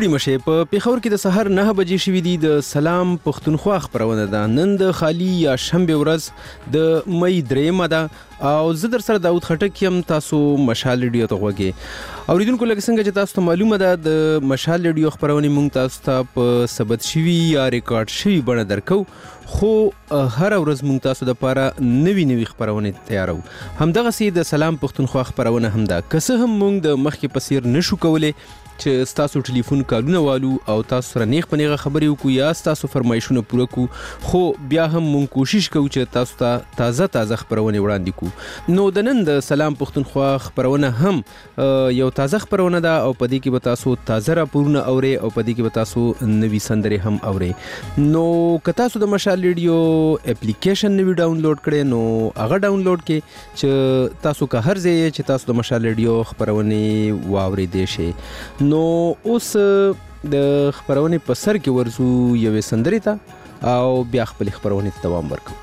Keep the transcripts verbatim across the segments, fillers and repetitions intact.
ستړي مشه په پیښور کې د سحر نه بجې شوې دي د سلام پښتونخوا خبرونه ده. نن د خالی یا شنبه ورځ د مې درېمه ده او زه در سره داود خټک یم. تاسو مشال ریډیو ته غوږی اوریدونکو، لکه څنګه چې تاسو ته معلومه ده د مشال ریډیو خبرونه مونږ تاسو ته په ثبت شوي یا ریکارډ شوي بڼه درکو، خو هر ورځ مونږ تاسو د لپاره نوي نوي خبرونه تیارو. همدغه سي د سلام پښتونخوا خبرونه هم ده، که څه هم مونږ د مخکې پسیر نشو کولای چې تاسو ټلیفون کالونه والو او تاسو سره نیغ پنیغه خبرې وکړو یا تاسو فرمایشونه پوره کو، خو بیا هم مونږ کوشش کوو چې تاسو ته تازه تازه خبرونه وړاندې کو. نو د نن د سلام پښتونخوا خبرونه هم یو تازه خبرونه ده او په دې کې به تاسو تازه راپورونه اورئ او په دې کې به تاسو نوي سندرې هم اورئ. نو که تاسو د مشال ریډیو اپلیکیشن نوی ډاونلوډ کړئ نو هغه ډاونلوډ کړئ چې تاسو که هر ځای چې تاسو د مشال ریډیو خبرونه واورئ دی شي. نو اوس د خبرونه په سر کې ورزو یوې سندرې ته او بیا خپل خبرونه ته دوام ورکړو.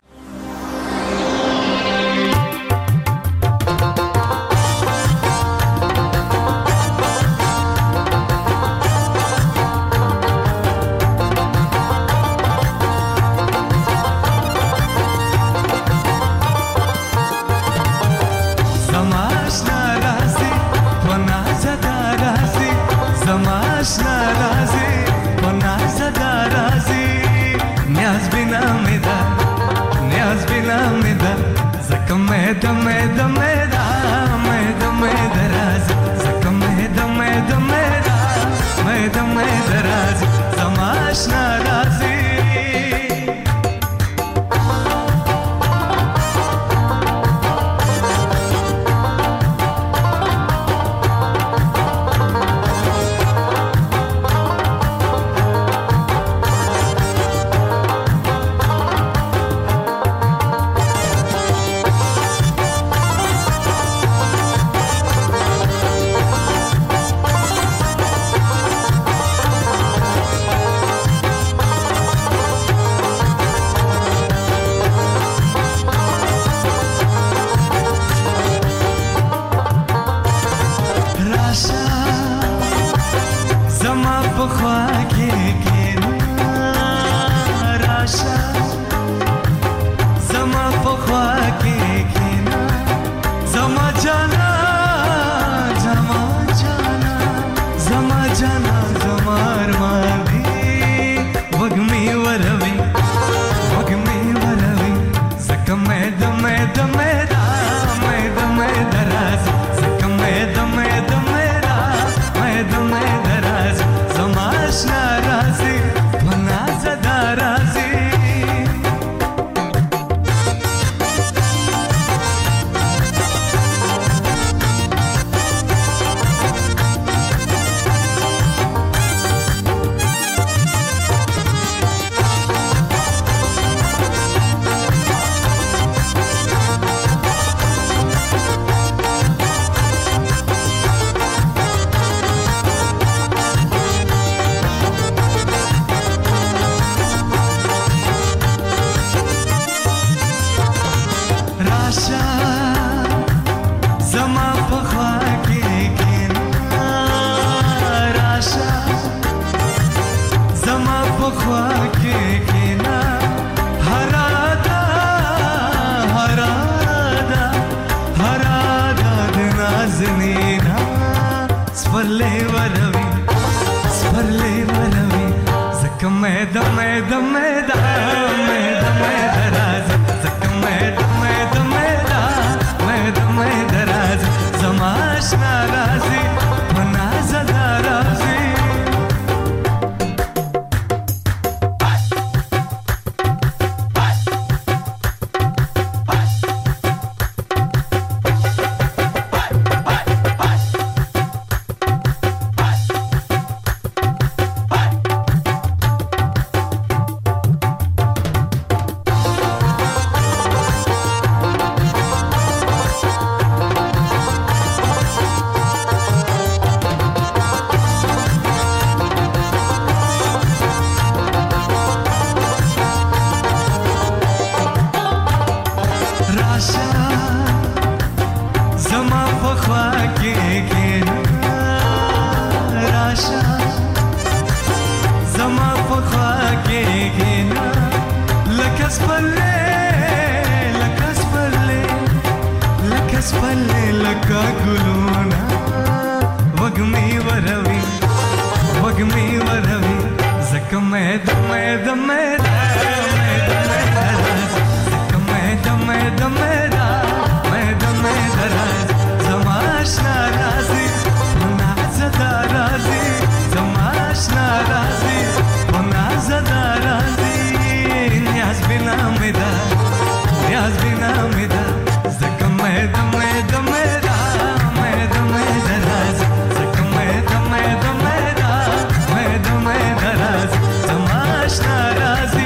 سپلې لکه سپلې لکه سپلې لکه ګلونه وږمې وروي وږمې وروي زکه مې د مې د مې د مې د مې راز زکه مې د مې د مې د مې د مې راز زما آشنا رازي منا زدا رازي زما آشنا رازي منا زدا رازي نیاز بنا مې دا نیاز بنا مې دا زکه مې د مې د مې د مې د مې راز زکه مې د مې د مې د مې د مې راز زما آشنا رازي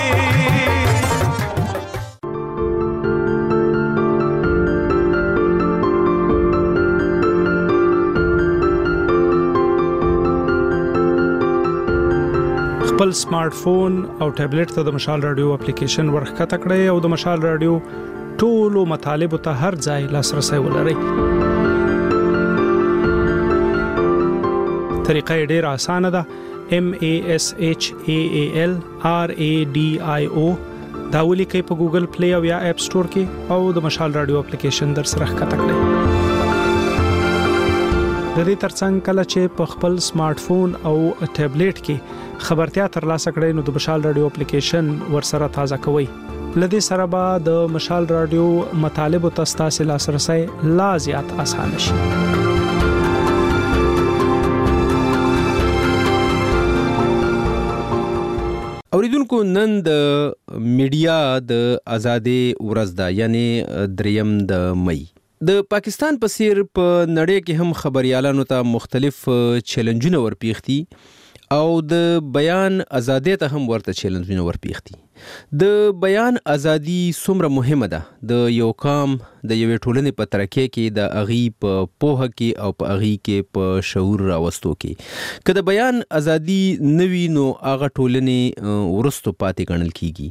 خپل سمارټ فون او ټابلیټ ته د مشال رادیو اپلیکیشن ورخکته کړئ او د مشال رادیو ټولو مطالبه ته هر ځای لاسرسي ولرئ. طریقه ډیره اسانه ده. M A S H A A L R A D I O دا ولیکئ په ګوګل پلی او یا اپ سٹور کې او د مشال رادیو اپلیکیشن در سره ښکته کړئ. د دې ترڅنګ کله چې په خپل سمارټ فون او ټابلیټ کې خبرتیا ترلاسه کړئ نو د مشال رادیو اپلیکیشن ورسره تازه کوئ. لدې سره به د مشال رادیو مطالبه ته ستاسو لاسرسي لا زیات آسان شي. اوریدونکو نن د میډیا د آزادۍ ورځ ده، یعنی دریم د مئی. د پاکستان په څیر په نړۍ کې هم خبريالانو ته مختلف چیلنجونه ورپیښتي او د بیان ازادۍ ته هم ورته چیلنجونه ورپیښتي. د بیان ازادي څومره مهمه ده د یو قام د یوې ټولنې په ترقۍ کې، د اغي په پوهه کې او په اغي کې په شعور راوستو کې. که د بیان ازادي نوي نو هغه ټولنې ورستو پاتې ګڼل کیږي.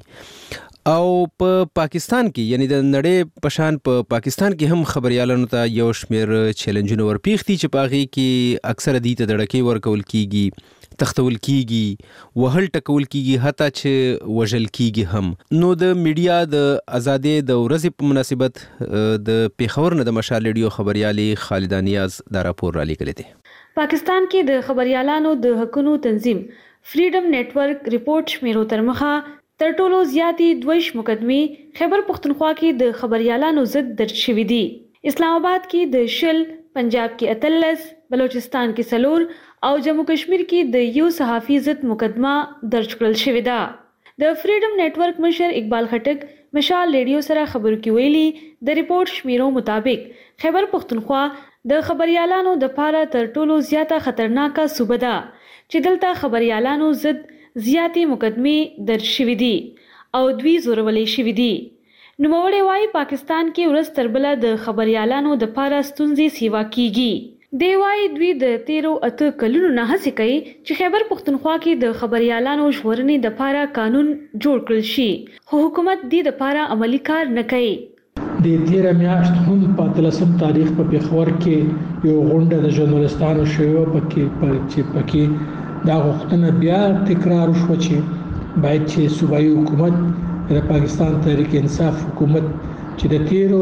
او په پاکستان کې یعنی د نړۍ په شان په پاکستان کې هم خبريالانو ته یو شمېر چیلنجونه ورپیښتي چې په هغې کې اکثره دې ته دړکې ورکول کیږي، تختول کیږي، وهل ټکول کیږي، حتی چې وژل کیږي هم. نو د میډیا د آزادۍ د ورځې په مناسبت د پیښور نه د مشال رادیو خبريالي خالده نیاز دا راپور را لیکلی دی. پاکستان کې د خبريالانو د حقوقو تنظیم فریډم نتورک ریپورت شمیرو تر مخه تر ټولو زیاتې دویش مقدمې خیبر پختونخوا کې د خبريالانو ضد درج شوې دي. اسلام آباد کې د شل، پنجاب کې اتلس، بلوچستان کې سلور او جموں کشمیر کې د یو صحافي ضد مقدمه درج کړل شوې ده. د فریډم نتورک مشر اقبال خټک مشال رادیو سره خبرو کې ویلي د ریپورت شمیرو مطابق خیبر پختونخوا د خبريالانو د پاره تر ټولو زیاته خطرناکه صوبه ده چې دلته خبريالانو ضد زیاتې مقدمې درج شوې دي او دوی زورولې شوې دي. نوموړی وايي پاکستان کې ورځ تر بله د خبريالانو د پاره ستونزې سیوا کیږي. دی وايي دوی د تیرو اته کلونو نه هڅه کوي چې خیبر پختونخوا کې د خبريالانو ژغورنې د پاره قانون جوړ کړل شي، خو حکومت دې د پاره عملی کار نه کوي. د تیر میاشت هم په اتلسم تاریخ په پیښور کې یو غونډه د ژورنالستانو شوه پکې چې پکې دا غوښتنه بیا تکرار شو چې باید چې صوبایي حکومت د پاکستان تحریک انصاف حکومت چې د تیرو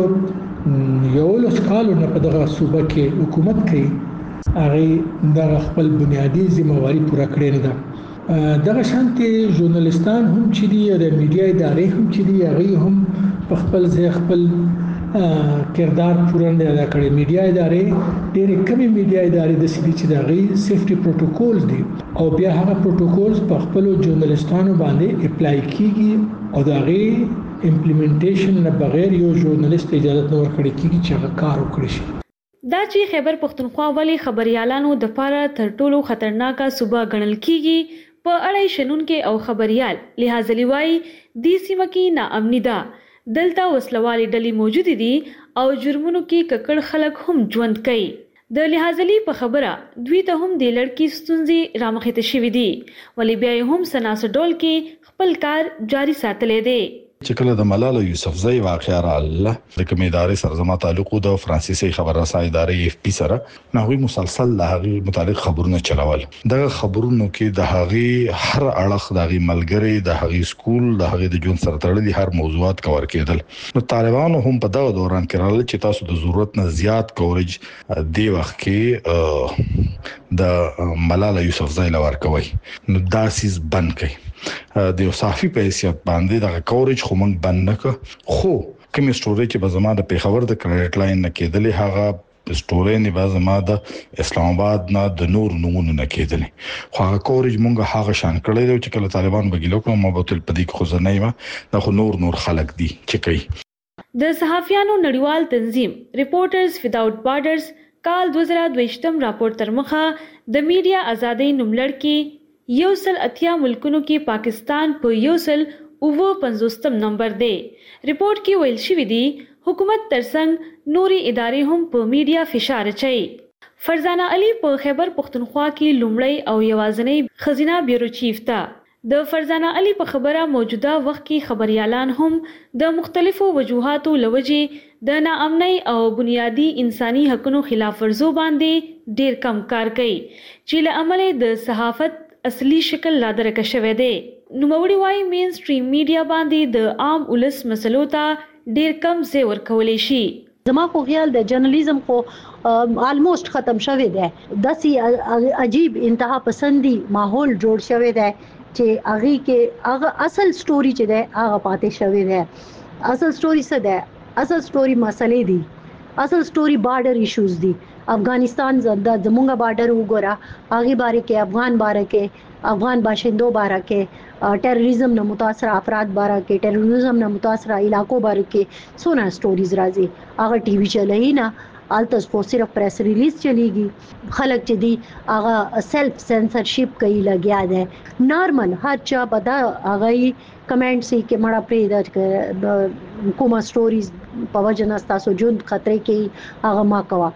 یو لس کالو نه په دغه صوبه کې حکومت کوي هغه د خپل بنیادی ذمہواری پوره کړې نه ده. دغه شانتي ژورنالستان هم چې دی د میډیا ادارې هم چې دی هغه هم په خپل ځای خپل کردار پوره نه ادا کړي. میډیا ادارې ډېرې کمې میډیا ادارې د سړي چې دغه سیفټي پروتوکولز دي او بیا هغه پروتوکولز په خپل ژورنالستانو باندې اپلای کیږي او دغه امپلیمنټیشن نه بغیر یو ژورنالیست اجازه نه ورکړي کیږي چې هغه کار وکړي شي. دا چې خیبر پختونخوا ولې خبريالانو د پاره تر ټولو خطرناکه صوبه ګڼل کیږي په اړه شنونکو او خبريال لحاظ لوي د سیمه کې ناامني ده. دلته وسلوالې ډلې موجود دي او جرمونو کې ککړ خلک هم ژوند کوي. د لحاظلی په خبره دوی ته هم د لړکی ستونزې رامخته شوې دي، ولی بیا هم سناس ډول کې خپل کار جاری ساتلې دي. چې کله د ملاله یوسفزۍ واقعه رااله د کومې ادارې سره زما تعلق د فرانسیسي خبررسای ادارې اف پی سره نو هغوی مسلسل د هغې متعلق خبرونه چلول. دغه خبرونو کې د هغې هر اړخ د هغې ملګری د هغې سکول د هغې د ژوند سره تړلي هر موضوعات کور کېدل. نو طالبانو هم په دغه دوران کې راغله چې تاسو د ضرورت نه زیات کوریج دی وخت کې د ملاله یوسفزۍ لور کوي. نو دا سیس بند کړي د یو صحافي په حیثیت باندې دغه کوریج خو موږ بند نه کړ. خو کوم سټوري چې به زما د پیښور د کریډټ لاین نه کېدلې هغه سټوري نه به زما د اسلام آباد نه د نور نمونه نه کېدلې. خو هغه کوریج موږ هغه شان کړی دی چې کله طالبان بګیلو کوم ما به تل پدې کې خو زنه یم دا خو نور نور خلک دي چې کوي. د صحافیانو نړیوال تنظیم ریپورټرز وداوټ بارډرز کال دوه زره دوه راپور تر مخه د میډیا ازادۍ نوملړ کې یو سل اتیا ملکونو کې پاکستان په یو سل اووه پنځوستم نمبر دی. ریپورت کې ویل شوی دی حکومت ترڅنګ نوري ادارې هم په میډیا فشار اچوي. فرزانه علي په خیبر پختونخوا کې لومړی او یوازینی خزینه بیورو چیف ده. د فرزانه علي په خبره موجوده وخت کې خبريالان هم د مختلفو وجوهاتو لوجې د ناامنۍ او بنیادی انساني حقوقو خلاف ورزو باندې ډیر کم کار کوي چې له امله د صحافت اصلي شکل لا درک شوی دی. نوموړي وايي مین سټریم میډیا باندې د عام ولس مسلو ته ډیر کم ځای ورکولی شي. زما خو خیال د جرنالیزم خو آلموست ختم شوی دی. داسې عجیب انتها پسندي ماحول جوړ شوی دی چې هغه کې هغه اصل سټوري چې دی هغه پاتې شوی دی. اصل سټوري څه دی؟ اصل سټوري مسلې دي. اصل سټوري بارډر ایشوز دي. افغانستان د زمونږ بارډر وګوره هغه باره کې افغان باره کې افغان باشندو باره کې ټیرریزم نه متاثر افراد باره کې ټیرریزم نه متاثر علاقو باره کې سونه سټوریز راځي. هغه ټي وی چلای نه الته خو صرف پریس ریلیز چلیږي. خلک چې دی هغه سیلف سنسرشپ کوي لګیا دی. نارمل هر چا بدا هغه کمنټ سي کې مړه پرې د کومه سټوریز په وجه نه تاسو جون خطرې کې هغه ما کوا.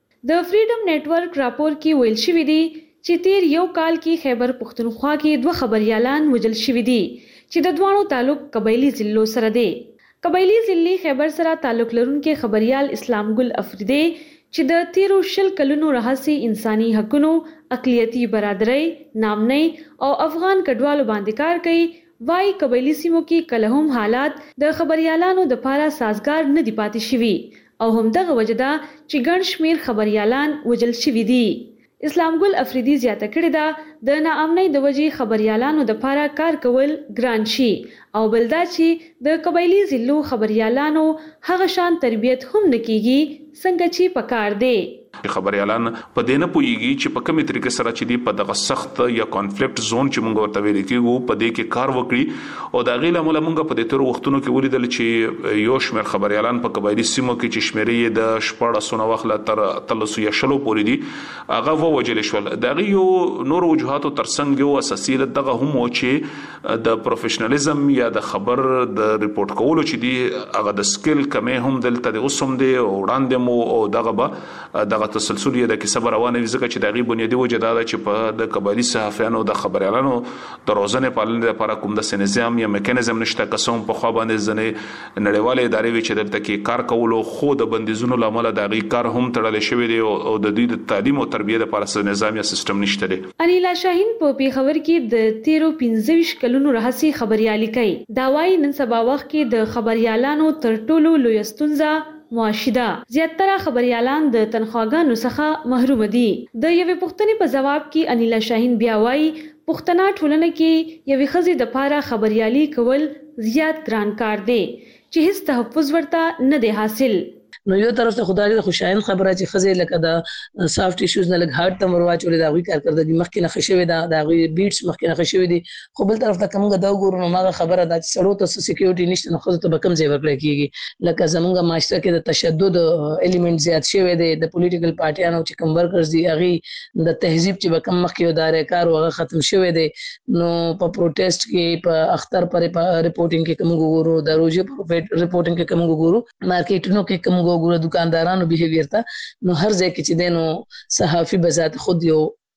د فریډم نتورک راپور کې ویل شوی دی چې تیر یو کال کې خیبر پختونخوا کې دوه خبريالان وژل شوي دي چې د دوانو تعلق قبایلی ضلعو سره دی. قبایلی ضلع خیبر سره تعلق لرونکي خبريال اسلام ګل افریدي چې د تیرو شل کلونو راهسي انساني حقوقو اقلیتی برادرۍ نامنۍ او افغان کډوالو باندې کار کوي. وايي قبایلی سیمو کې کله هم حالات د خبريالانو د پاره سازگار نه دی پاتې شوي او هم دغه وجدا چې ګڼ شمیر خبريالان وژل شوي دي. اسلام ګل افریدي زیاته کړې ده د ناامنۍ د وجې خبريالانو د پاره کار کول ګران شي او بلدا چې د قبایلی ضلعو خبريالانو هغه شان تربیت هم نکېږي څنګه چې پکار دی. خبريالان په دې نه پويږي چې په کومه طریقه سره چې دی په دغه سخت یا کانفلیکټ زون چې موږ ورته ویل کېږو په دې کې کار وکړي او دا غیله موږ موږ په دې تر وختونو کې ولیدل چې یو شمېر خبريالان په قبایلی سیمو کې چې شمیرې د شپږ سنو وخت تر تلسو یا شلو پورې دي هغه ووجل شول. دا یو نور وجوهاتو ترڅنګ یو اساسي دغه هم و چې د پروفیشنالیزم یا د خبر د ریپورت کولو چې دی هغه د سکل کمه هم دلته د اوسم دی او وړاندې مو او دغه به دغه تسلسل یې د کیسه روانه وي ځکه چې د غي بنیادی وجه دا چې په د قبایلی صحافیانو د خبريالانو د روزنې پالنې لپاره کوم د نظام یا میکانیزم نشته قسم په خوا باندې ځنې نړیواله ادارې وی چې دلته کې کار کولو خو د بندیزونو لامل د غي کار هم تړل شوی دی او د دوی د تعلیم او تربیه لپاره نظام یا سیستم نشته دی. انیلا شاهین په پیښور کې د تیرو پنځه کلونو راهسي خبريالي کوي. دا وايي نن سبا وخت کې د خبريالانو تر ټولو لوی ستونزه معاشده. زیاتره خبريالان د تنخواګانو څخه محروم دي. د یوې پوښتنې په جواب کې انیلا شاهین بیا وايي پښتنه ټولنه کې یوې ښځې د پاره خبريالي کول زیات ګران کار دی چې هیڅ تحفظ ورته نه دی حاصل. نو یو طرف ته خدای د خوشاین خبره چې خزه لکه د سافټ ایشوز نه لګ هارت تم ورواچول دا غوي کارکردګي مخکې نه خښوي دا دا غوي بیټس مخکې نه خښوي دي خو بل طرف ته کومه دا وګورو نو ما خبره دا چې سړو ته سکیورټي نشته نو خو ته به کم ځای ورکړي کیږي لکه زمونږ معاشره کې د تشدد الیمنت زیات شوی دی د پولیټیکل پارټیانو چې کوم ورکرز دي هغه د تهذیب چې به کم مخکې ادارې کار وغه ختم شوی دی نو په پروټیسټ کې په اختر پر ریپورټینګ کې کوم وګورو د روزي ریپورټینګ کې کوم وګورو مارکیټونو کې کوم وګورو دکاندارانو بیهیویر ته نو هر ځای کې چې دینو صحافي بذات خود یو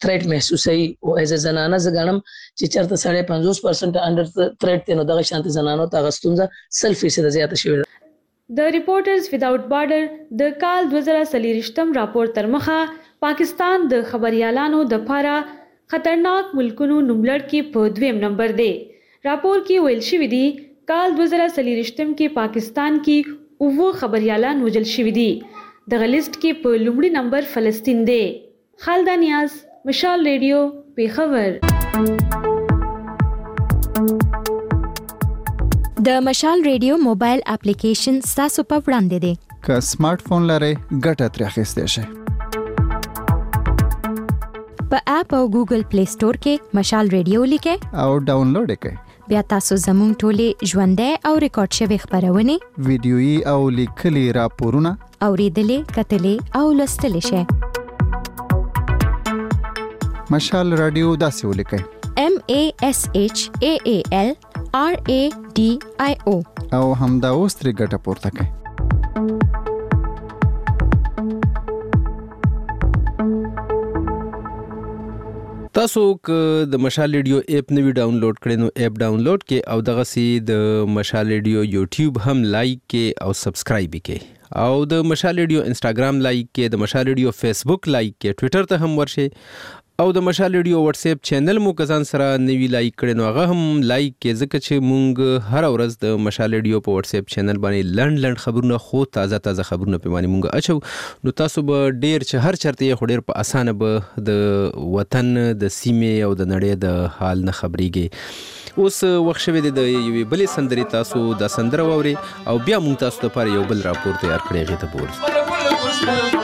threat محسوسي او از زنانه زګنم چې چرته ساڑھے پنځوس پرسنټ انډر threat ته نو دغه شانتي زنانو ته غستونځه سل فیصد زیاته شوې. د ریپورټرز وداوټ بارډر د کال دوه زره څلوېښتم راپور تر مخه پاکستان د خبريالانو د پاره خطرناک ملکونو نوملړ کې په دویم نمبر دی. راپور کې ویل شوی دی کال دوه زره څلوېښتم کې پاکستان کې اووه خبريالان وژل شوي دي. دغه لیست کې په لومړي نمبر فلسطین دی. خالده نیاز، مشال ریډیو، پیښور. د مشال ریډیو موبایل اپلیکیشن تاسو په وړاندې دی. که سمارټ فون لرئ ګټه ترې اخیستی شئ. په اپ او ګوګل پلی سٹور کې مشال ریډیو لیکئ او ډاونلوډ یې کړئ. بیا تاسو زموږ ټولې ژوندۍ او ریکارډ شوي خبرونه، ویډیويي او لیکلي راپورونه اوریدلې، کتلې او لوستلی شئ. مشال رادیو داسې ولیکئ: M A S H A A L R A D I O او همدا اوس ترې ګټه پورته کړئ. تاسو که د مشال ریډیو اپ نوی ډاونلوډ کړئ نو اپ ډاونلوډ کې او دغه سي د مشال ریډیو یوټیوب هم لایک کې او سبسکرایب کې او د مشال ریډیو انستګرام لایک کې، د مشال ریډیو فیسبوک لایک کې، ټوئیټر ته هم ورشئ او د مشال ریډیو واتس اپ چینل مو کزان سره نوی لایک کړئ نو هغه هم لایک کې، ځکه چې مونږ هر ورځ د مشال ریډیو په واتس اپ چینل باندې لند لند خبرونه، خو تازه تازه خبرونه په باندې مونږ اچو. نو تاسو به ډیر چې هر چرته خو ډیر په اسانه به د وطن، د سیمې او د نړۍ د حال نه خبريږي. اوس وخت شوی دی د یوې بلې سندرې تاسو د سندره واوري او بیا مونږ تاسو لپاره یو بل راپور تیار کړی غي ته پور.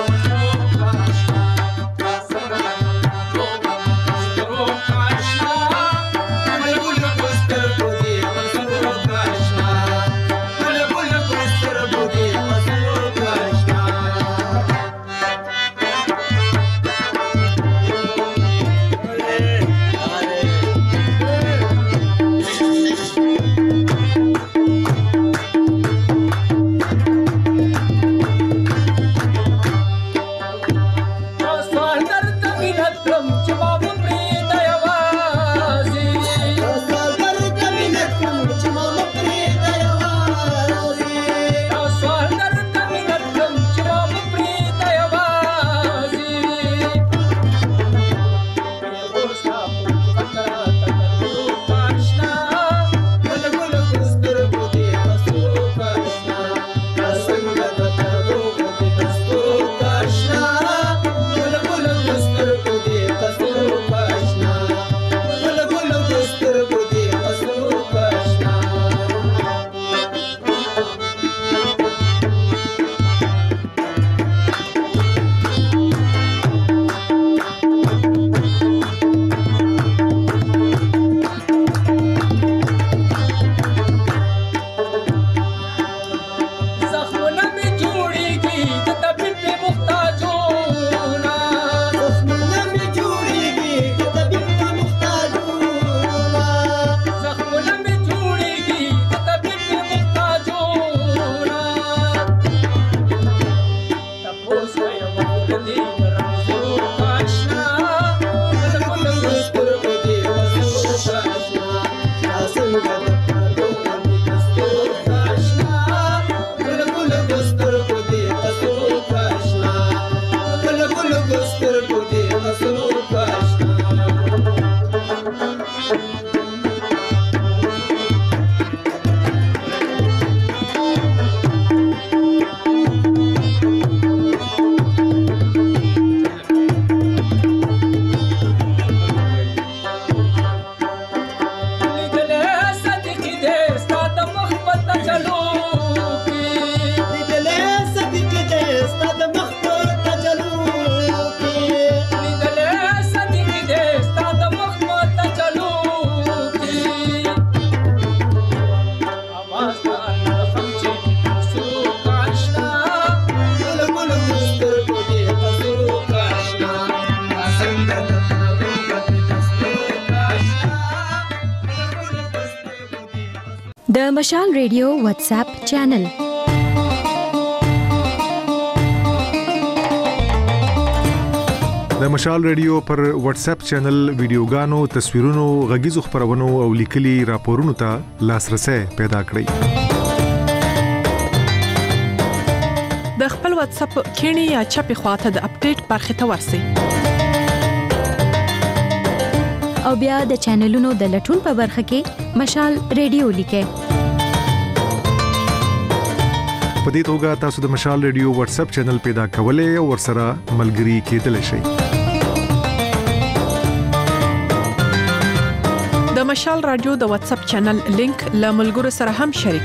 د مشال ریډیو واتس اپ چینل. د مشال ریډیو پر واتس اپ چینل ویډیوګانو تصویرونو غږیزو خبرونو او لیکلي راپورونو ته لاسرسي پیدا کړئ د خپل واتس اپ کینی یا چپی خواته د اپډیټ برخه ته ورسی او بیا د چینلونو د لټون په برخه کې مشال ریډیو لیکه په دې توګه تاسو د مشال ریډیو واتس اپ چینل پیدا کولای او ورسره ملګري کېدلی شئ د مشال رادیو د واتس اپ چینل لینک له ملګرو سره هم شریک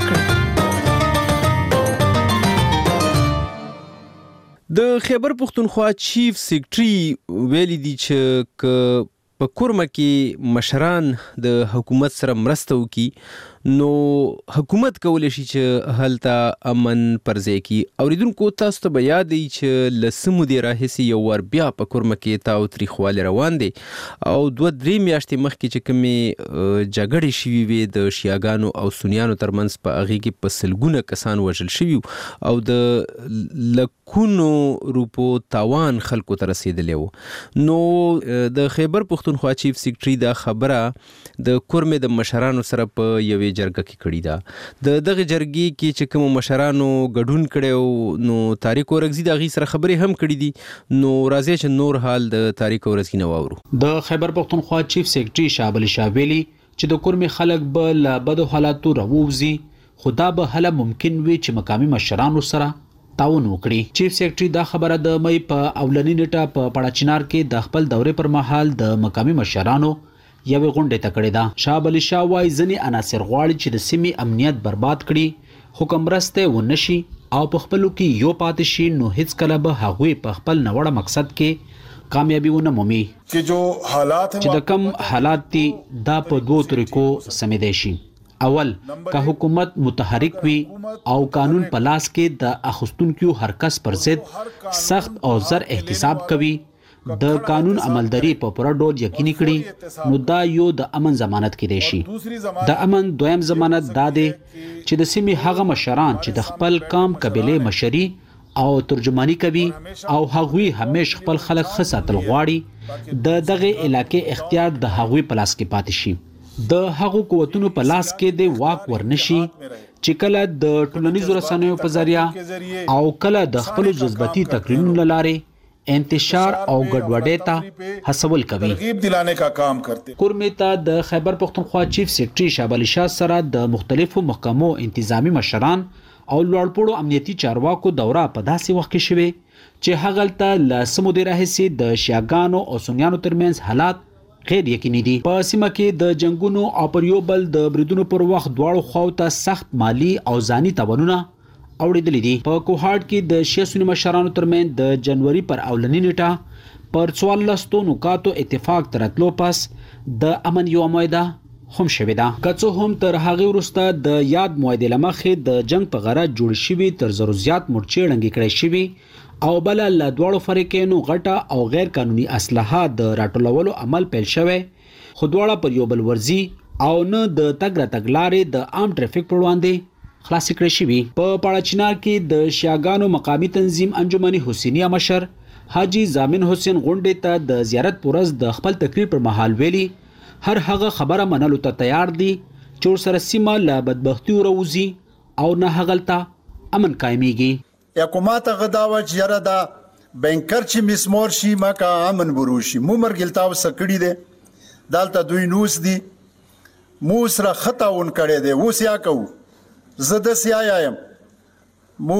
کړئ د خیبر پختونخوا چیف سیکریټري ویلي دی چې ک په کورمه کې مشران د حکومت سره مرسته وکړي نو حکومت کولای شي چې هلته امن پرځای کی اوریدونکو تاسو ته بیا دی چې لسمو دی راهسي یو ور بیا په کورمه کې تاو تاریخوال روان دي او دوه درې میاشتې مخکې چې کومې جګړې شوي وي د شیاګانو او سنیانو ترمنځ په هغې کې په سلګونه کسان وژل شوي او د لکونو روپو تاوان خلکو ته رسېدلی و نو د خیبر پختونخوا چیف سیکریټري دا خبره د کورمې د مشرانو سره په یوې جرګه کې کړی دا د دغه جرګې کې چې کوم مشرانو ګډون کړو نو تاریخ ورغزي د غي سره خبرې هم کړې دي نو راځي چې نور حال د تاریخ ورغزي نو اورو د خیبر پختونخوا چیف سیکریټري شابل شابلی چې د کورمې خلک به له بدو حالاتو راووزي خدا به هله ممکن وي چې مقامي مشرانو سره تعاون وکړي چیف سیکریټري دا خبره د مې په اولنی نیټه په پړاچینار کې د خپل دورې پر مهال د مقامي مشرانو یوه غونډه تکړه ده شاب علي شاه وايي ځنی عناصر غواړي چې د سیمې امنیت برباد کړي حکم راسته ونشي او په خپلو کې یو پاتې شي نو هیڅ کله به هغوی په خپل نوړه مقصد کې کامیابی ونه مومي چې جو حالات چې د کم حالات دي دا په دوه طریقو سمېدای شي اول که حکومت متحرک وي او قانون په لاس کې د اخستونکو هر کس پر ضد سخت او زر احتساب کوي د قانون عملداري په پوره ډول یقیني کړي نو دا یو د امن ضمانت کېدای شي د امن دویم ضمانت دا دی چې د سیمې هغه مشران چې د خپل قام قبيله مشري او ترجمانی کوي او هغوی همیش خپل خلک ښه ساتل غواړي د دغه علاقې اختیار د هغوی په لاس کې پاتې شي د هغو قوتونو په لاس کې د واک ورنشي چې کله د ټولنیزو رسنیو په ذریعہ او کله د خپل جذباتي تقریرونو لاره انتشار او ګډوډۍ ته هڅول کوي ترغیب دلانے کا کام کرتے کورمې ته د خیبر پختونخوا چیف سیکریټري شاب علي شاه سره د مختلفو محکمو انتظامی مشران او لوړپوړو امنیتي چارواکو دوره په داسې وخت کې شوه چې هغلته له سمودي راهسي د شیاګانو او سنیانو ترمنځ حالات غیر یقیني دي په سیمه کې د جنگونو او پر یو بل د بریدونو پر وخت دواړو خواو ته سخت مالی او ځاني تاوانونه اوریدلې دي په کوهاټ کې د شیسونی مشرانو ترمنځ د جنوري پر اولنی نیټه پر څوارلس نقاطو اتفاق ترتلو پس د امن یو معاهده هم شوې ده کڅو هم تر هغه وروسته د یاد معاهده لمخې د جنگ په غرض جوړ شوی تر زرو زیات مورچې ړنګې کړې شوی او بل له دوړو فریقینو غټه او غیر قانوني اسلحه د راټولولو عمل پیل شوی خو دواړه پر یو بل ورزي او نه د تګ راتګ لارې د عام ټریفیک پر وړاندې خلاص کړی شوی په پړاچینار کې د شیاګانو مقامی تنظیم انجمن حسینیه مشر حاجی زامن حسین غونډه ته د زیارت پرز د خپل تقریر پر مهال ویلي هر هغه خبره منلو ته تیار دي چې سره سیمه له بدبختی وروزي او نه هغلته امن قائميږي حکومت غداوه چیرې دا بنکر چې مسمور شي مکه امن بروشي مو مرګلتاو سکړی دي دالته دوی نوس دي مو سره خطاون کړي دي وسیا کو زده سیایم مو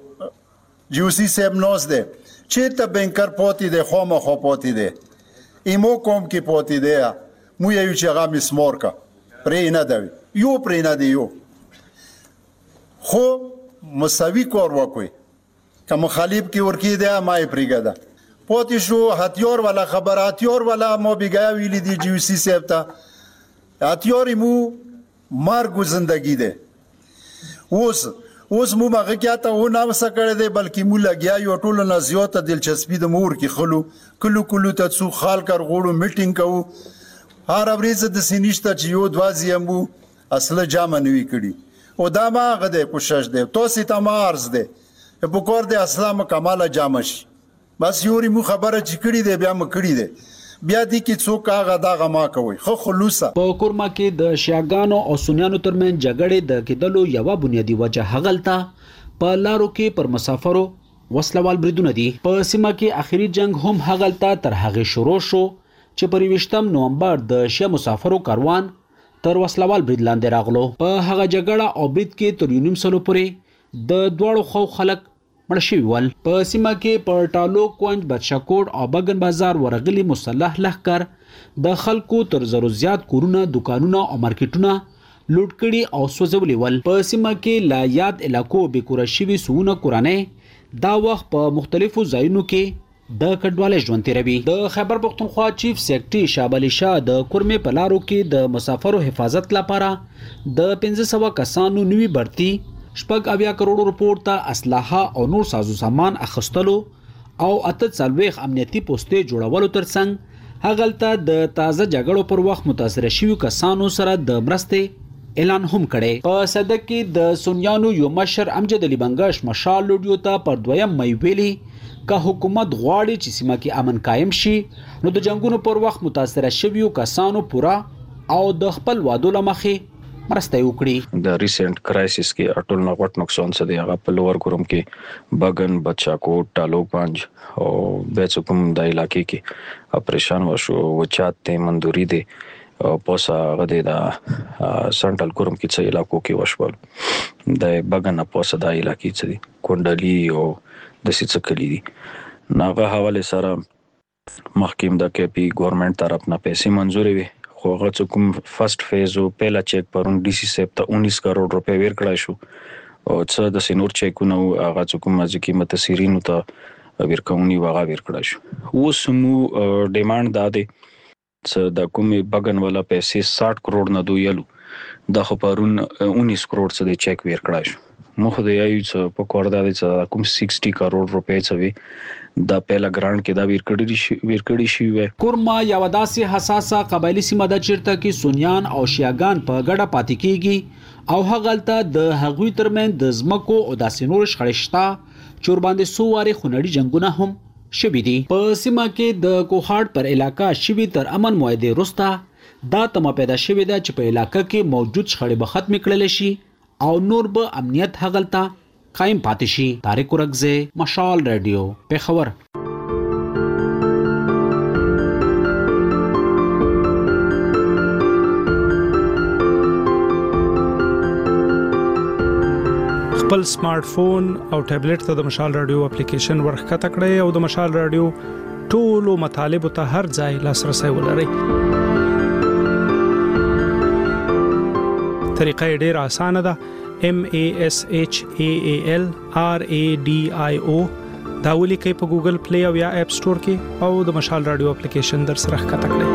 جوسی سیب نوز ده چې ته بنکر پوتی ده خو ما خو پوتی ده ایمو کوم کې پوتی ده مو یو چې هغه مسمور کا پرې نه دی یو پرې نه دی یو خو مساوي کور وکوي که مخالف کې ورکی ده ما یې پرېګه پوتی شو هتیور والا خبر هتیور والا مو بګا ویلی دی جوسی سیب ته هتیور مو مرګ زندگی ده اوس اوس مو مغه کېته و نه وسکړې دی بلکې مو لګیا یو ټول نه زیاته دلچسپي د مور کې خلو کلو کلو ته څو خال کر غوړو میټینګ کوو هر ورځ د سینشته چې یو دوازی مو اصله جامه نوي کړي او دا ما غده کوشش دی توسي ته مارز دی په کور دی اسلام کماله جامه شي بس یوري مو خبره چې کړی دی بیا م کړی دی بیا دې کې څوک هغه دغه ما کوي خو خلوصه په کورما کې د شیعاګانو او سنیانو ترمن جګړې د کېدلو یو بنیادی وجه هغلته په لارو کې پر مسافرو وسلوال بریدونه دي په سیمه کې اخیری جنگ هم هغلته تر هغه شروع شو چې په یوویشتم نومبر د شیعه مسافرو کاروان تر وسلوال برید لاندې راغلو په هغه جګړه او برید کې تر یونیم سلو پورې د دواړو خو خلک مړ شوي ول په سیمه کې په ټالو کونج بادشاهکوټ او بګن بازار ورغلي مسلح لښکر د خلکو تر زرو زیات کورونه دکانونه او مارکیټونه لوټ کړي او سوځولي ول په سیمه کې لا یاد علاقو به کور شوي سونه کورانه دا وخت په مختلفو ځایونو کې د کډوالۍ ژوند تیروي د خیبر پختونخوا چیف سیکرټري شاه علي شاه د کورمې په لارو کې د مسافرو حفاظت لپاره د پنځه سوه کسانو نوي برتي شپږ اویا کروڑ رپورټ ته اسلحه او نور سازو سامان اخستلو او اته څلوېښت امنیتي پوسټې جوړولو ترڅنګ هغلته د تازه جګړو پر وخت متاثر شویو کسانو سره د مرستې اعلان هم کړي په صدک کې د سنیانو یو مشر امجد علي بنگش مشال لوډیو ته پر دویم مې ویلي که حکومت غواړي چې سیمه کې امن قائم شي نو د جنگونو پر وخت متاثر شویو کسانو پورا او د خپل وادو لمخې مرسته وکړي د ریسنت کرایسس کې اټول نغوت نقصان څه دی هغه په لوور ګروم کې بګن بچاکوټ ټالو پنج او بیچکم د علاقې کې اپریشن وشو وچات ته منځوري دي او پوسا غدي دا سنټرل ګروم کې څه علاقو کې وشول د بګن پوسا د علاقې څه دي کونډلی او د سیڅ کلی دي ناغه حواله سره محکم د کې پی ګورنمنت طرف نه پیسې منځوري وي خو هغه کوم فرست فیز او پهلا چیک پرون ډي سي سیب ته انیس کروڑ روپے ور کړای شو او څه د سینور چیکونه هغه کوم ځکه متسیرینو ته ور کومني واغه ور کړای شو اوس مو ډیماند داده څه د کومې بګن والا پیسې ساठ کروڑ نه دویلو د خو پرون انیس کروڑ څه د چیک ور کړای شو مخ د یایو څه په کوړه د څه کوم شصت کروڑ روپے څه وی دا پهلا ګرانټ کې دا ورکړی شي ورکړی شي وي کورما یو داسې حساسه قبایلی سیمه د چیرته کې سنیان او شیعاګان په ګډه پاتې کیږي او هغلته د هغوی ترمن د زمکو او داسې نور شخړشتا چور باندې سو واره خونړي جنگونه هم شوي دي په سیمه کې د کوهاټ پر علاقہ شوي تر امن معاهده وروسته دا تمه پیدا شوې ده چې په علاقہ کې موجود شخړې به ختم کړل شي او نور به امنیت هغلته قائم پاتې شي طارق ورغزه مشال رادیو پیښور خپل سمارټ فون او ټابلیټ ته د مشال رادیو اپلیکیشن ورخکته کړئ او د مشال رادیو ټولو مطالبه ته هر ځای لاسرسي ولرئ طریقه ډیره اسانه ده M A S H A A L R A D I O دا ولیکئ په ګوګل پلی او یا اپ سٹور کې او د مشال رادیو اپلیکیشن در سره ښکته کړئ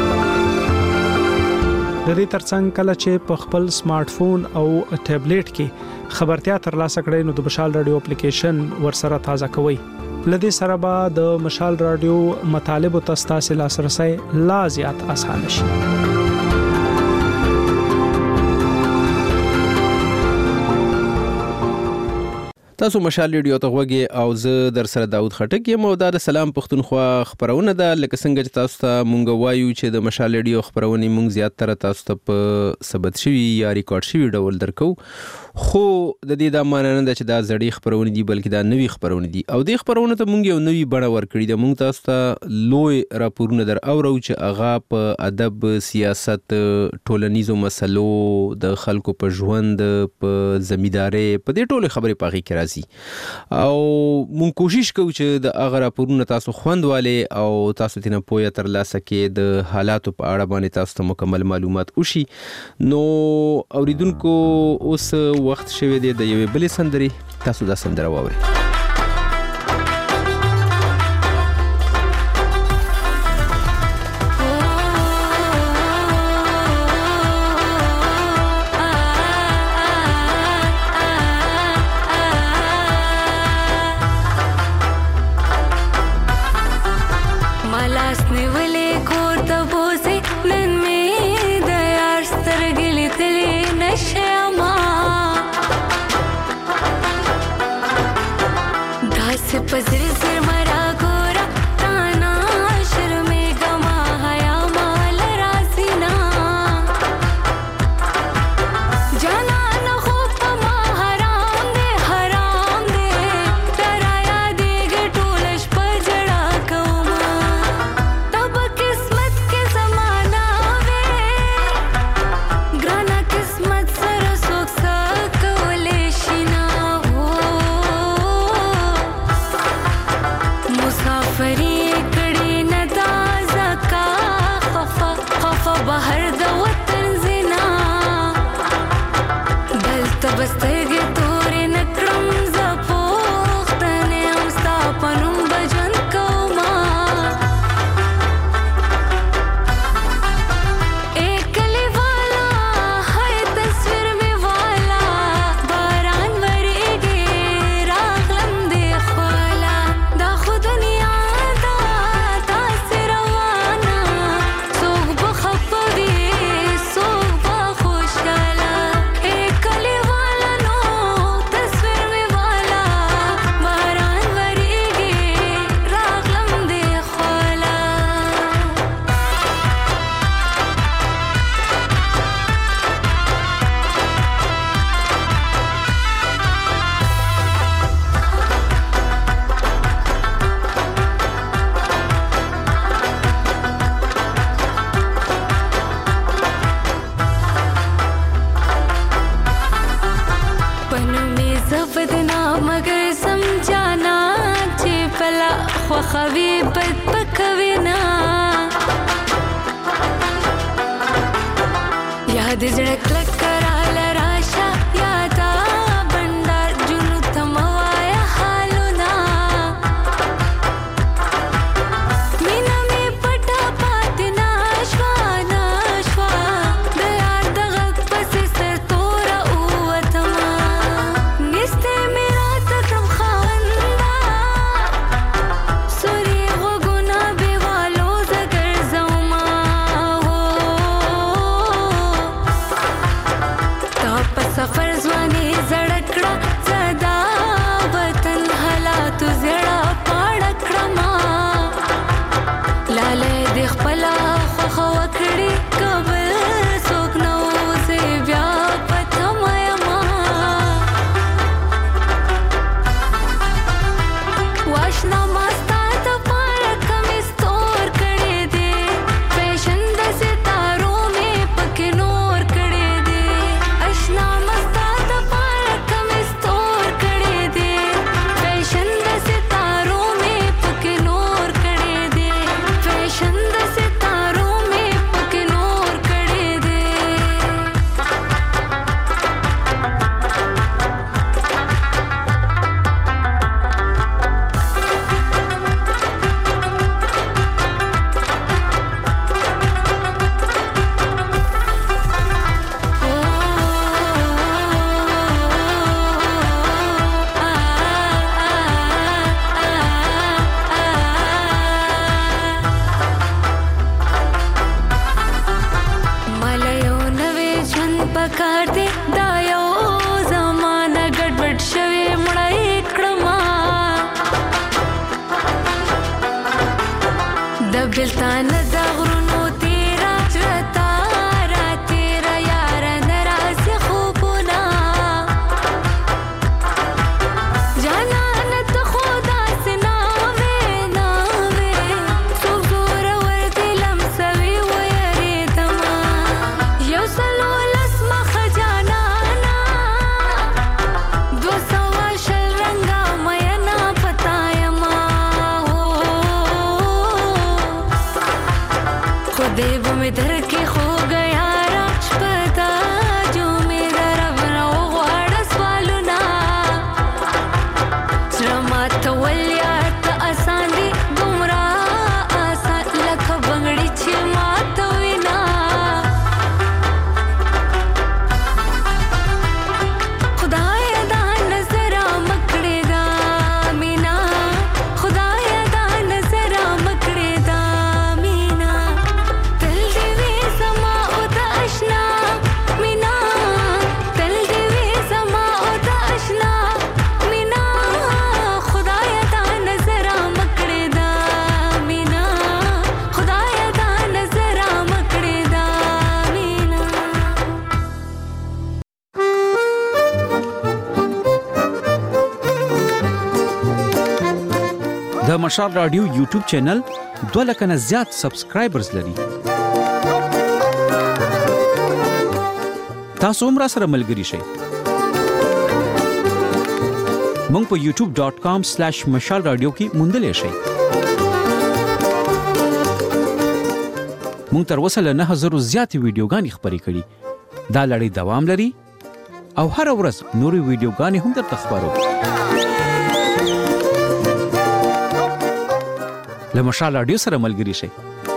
د دې ترڅنګ کله چې په خپل سمارټ فون او ټابلیټ کې خبرتیا ترلاسه کړئ نو د مشال رادیو اپلیکیشن ورسره تازه کوئ لدې سره به د مشال رادیو مطالب او تاسو لاسرسي لا زیات اسانه شي تاسو مشال ریډیو ته غوږی او زه در سره داود خټک یم او د سلام پښتونخوا خبرونه ده لکه څنګه چې تاسو ته مونږ وایو چې د مشال ریډیو خبرونه مونږ زیات تر تاسو ته په ثبت شوی یا ریکارډ شوی ډول درکو خو د دې د ماننه ده چې دا زړې خبرونه دي بلکې دا نوي خبرونه دي او د خبرونه ته مونږ یو نوي بڼه ورکړی ده مونږ تاسو ته لوی راپورونه در اورو چې هغه په ادب سیاست ټولنیزو مسلو د خلکو په ژوند په زمینداري په دې ټولو خبرې پاغي کې او مونږ کوشش کوو چې د هغه راپورونه تاسو خوندواله او تاسو تینا پوهه تر لاسه کې د حالاتو په اړه باندې تاسو ته مکمل معلومات وشي نو اوریدونکو اوس وخت شوه دی د یوې بلې سندرې تاسو دا سندره واورئ पजर सिर मरा को زفدنا مگر سمجانا چې پلا خوخوي بد پکوينا یاد زړه کلک کرال راشا یادا بندر جنو تموایا حالنا مینا می پټا پاتنا شوانا شوا د یار دغه پس سر تور او وتما نسته میرا تکم خواندا سوري غوګنا به والو زګر زما سفر ځواني زړکړه زدا وطن حالات زړه پاړکړه ما لاله د خپل خو وکړي قبل څوک نو زه بیا پته ما واشنا مستا ته پاره کم استور کړي دي فیشن د ستارو می پکې نور کړي دي اشنا بلتان دا غرونو تیرا چرتا را تیرا یارا نراسی خوبونا جانا نت خودا سناوے ناوے سوک زور ورد لمسوی ویری دما یو سلو لسم خجانا نا دو سوا شل رنگا مینا پتایما देव में धर के खो गया राजपता जो मेरा रब ना वाड़ा स्वालुना श्रमा तवल्या त आसान दी गुमरा आसान लख बंगड़ी छे मात विना खुदाया दा नजरा मकड़ेगा मीना खुदाया दा नजरा मकड़ेगा د مشال رادیو یوټیوب چینل دوه لک نه زیات سبسکرایبرز لري. تاسو هم را سره ملګري شئ. مونږ په یوټیوب ډاٹ کام سلیش مشال رادیو کې موندلې شئ. مونږ تر اوسه له نه هزار زیات ویډیوګانې خبرې کړې. دا لړۍ دوام لري او هر ورځ نورې ویډیوګانې هم درته خبرو. له مشال رادیو سره ملګري شئ.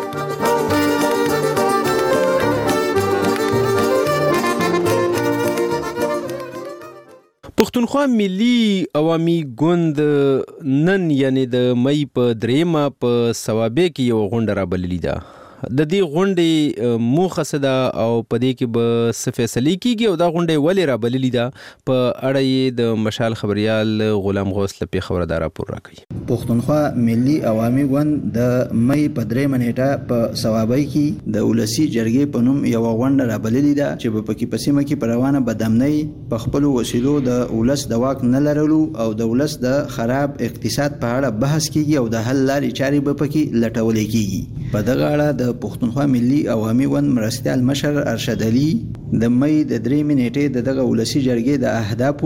پښتونخوا ملي عوامي ګوند نن یعنی د مئی په دریمه په ثوابه کې یو غونډه را بللې ده. د دې غونډې موخه څه ده او په دې کې به څه فیصلې کیږي او دا غونډه ولې را بللې ده په اړه یې د مشال خبريال غلام غوث لپاره خبردار راپور راکړي. پښتونخوا ملي عوامي ګوند د مئی په دریمه نیټه په ثوابه کې د ولسی جرګې په نوم یو غونډه را بللې ده چې په کې پسیمه کې پروانه بدامنۍ په خپل وسیلو د ولس د واک نه لرلو او د ولس د خراب اقتصاد په اړه بحث کیږي او د حل لارې چارې به پکې لټول کیږي. په دغه اړه د پښتونخوا ملي عوامي ګوند مرستيال مشر ارشد علي د مئی د درې نیټې د دغه ولسی جرګې د اهدافو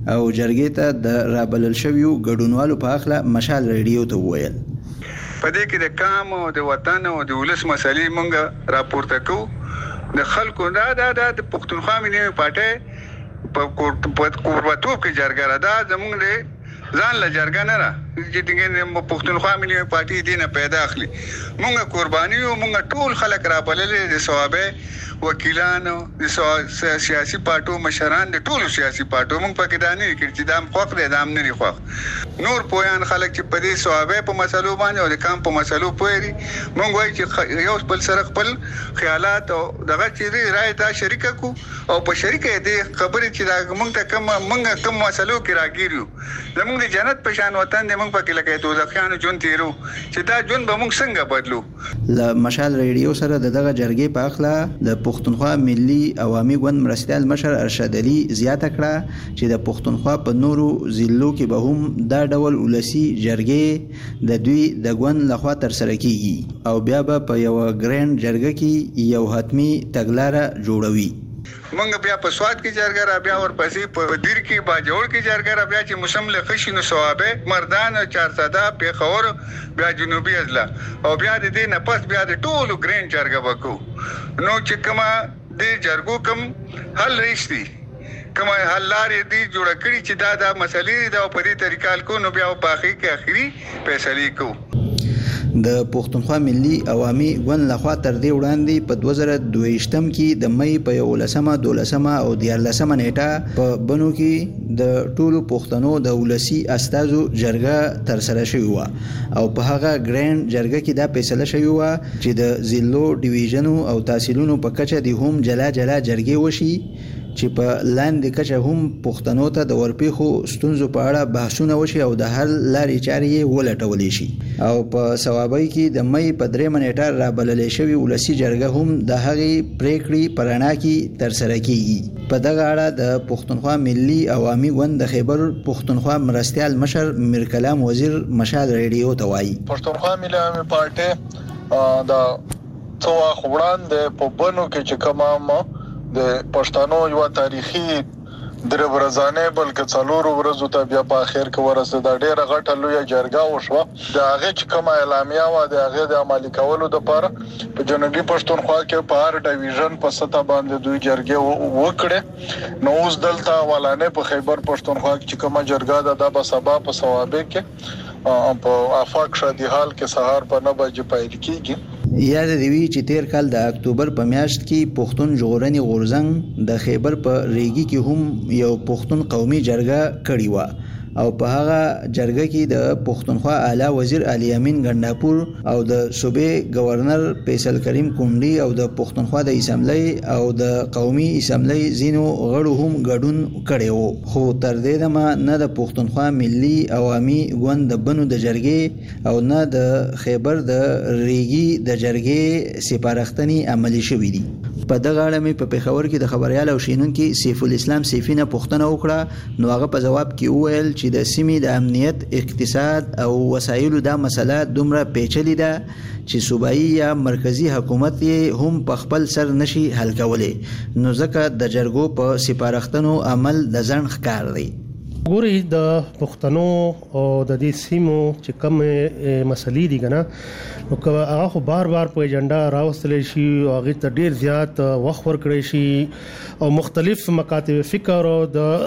او جرګې ته د رابلل شویو ګډونوالو په اخله مشال ریډیو ته وویل پدې کې د کام او د وطن او د ولس مسلې مونږ راپورته کوو د خلکو دا دا د پښتونخوا ملي پارټي په کوربتوب کې جرګه را ده زمونږ له ځان له جرګه نه را چې څنګه پښتونخوا ملي پارټي دینه پیدا اخلي مونږ قرباني او مونږ ټول خلک را بللې د ثوابه وکیلانو د سیاسي پارټو مشران د ټولو سیاسي پارټو مونږ پکې دانی کې چې دام خوخ دي دام نه لري خوخ نور پویان خلک چې په دې ثوابه په مسلو باندې او د کام په مسلو پوهري مونږ وایي چې یو بل سره خپل خیالات او دغه چې رائے ته شریک کو او په شریکه دې خبرې چې دا مونږ ته کوم مونږ کوم مسلو کې راګیرو زمونږ د جنت په شان وطن دې مونږ پکې لکه دوزخیانو جون تیرو چې دا جون به مونږ څنګه بدلو ل مشال ریډیو سره دغه جرګې په اخله د پښتونخوا ملي عوامي ګوند مرستيال مشر ارشد علي زیاته کړه چې د پښتونخوا په نورو ضلعو کې به هم دا ډول ولسی جرګې د دوی د ګوند لخوا تر سره کیږي او بیا به په یو ګرینډ جرګه کې یو حتمی تګلارې جوړوي مونږ بیا په سواد کې جرګه را بیا ورپسې په دیر کې باجوړ کې جرګه را بیا چې موسم له خشینو ثوابه مردان او چارسده پیښور بیا جنوبي اضلاع او بیا د دې نه پس بیا د ټولو ګرینډ جرګه وکړو نو چې کومه د جرګو کوم حل رښتي کومه حل لارې دي جوړ کړی چې دا د مسلې د په دې طریقال کو نو بیا په اخر کې اخري فیصله کو د پښتونخوا ملي عوامي ګوند لخوا تر دې وړاندې په دوه زره دوهشتم کې د مې په یولسمه دولسمه او دیارلسمه نیټه په بنو کې د ټولو پښتنو د ولسی استازو جرګه تر سره شوی و او په هغه ګرینډ جرګه کې دا فیصله شوی و چې د ضلعو ډیویژنو او تحصیلونو په کچه د هم جلا جلا جرګې وشي چې په لاندې کچه هم پښتنو ته د ورپېخو ستونزو په اړه بحثونه وشي او د حل لارې چارې ولټول شي او په ثوابای کې د مې په درې منېټه را بللې شوی ولسی جرګه هم د هغې پریکړې پرانا کې تر سره کیږي په دغه اړه د پښتونخوا ملي عوامي ګوند د خیبر پښتونخوا مرستيال مشر میر کلام وزیر مشال ریډیو ته وایي پښتونخوا ملي عوامي پارټي دا څو وړاندې د په بنو کې چې کومه د پښتنو یو تاریخي درې ورځانه بلکې څلورو ورځو ته بیا په اخر کې ورسېد د ډېر غټه لوی جرګه وشوه د هغه چې کوم اعلامیه و د هغه د عملي کولو لپاره په جنوبي پښتونخوا کې په هر ډیویژن په سطح باندې دوی جرګه وکړه نو اوس دلته ولانه په خیبر پښتونخوا کې کومه جرګه ده د سبا په ثوابه کې په افاق شادي حال کې سهار په نه بجې پیل کیږي یاد دی وی چې تیر کال د اکتوبر په میاشت کې پښتون ژغورنې غورځنګ د خیبر په ریګي کې هم یو پښتون قومي جرګه کړې و او په هغه جرګه کې د پښتونخوا اعلی وزیر علي امین ګنداپور او د صوبې گورنر فیصل کریم کونډي او د پښتونخوا د اسمبلی او د قومي اسمبلی زینو غړو هم ګډون کړي وو خو تر دې دمه نه د پښتونخوا ملي عوامي ګوند د بنو د جرګې او نه د خیبر د ریګي د جرګې سپارښتنې عملي شوې دي په دغه اړه مې په پیښور کې د خبريال او شینونکو سیف الاسلام سیفینه پوښتنه وکړه نو هغه په جواب کې وویل چې د سیمې د امنیت اقتصاد او وسایلو دا مسله دومره پیچلې ده چې صوبایي یا مرکزی حکومت یې هم په خپل سر نشي حل کولای نو ځکه د جرګو په سپارښتنو عمل د ځن ښکار دی ګوري د پښتنو او د دې سیمو چې کوم مسلې دي کنه نو هغه خو بار بار په ایجنډا راوستل شي او هغه ته ډیر زیات وخت ورکړي شي او مختلف مکاتب فکر او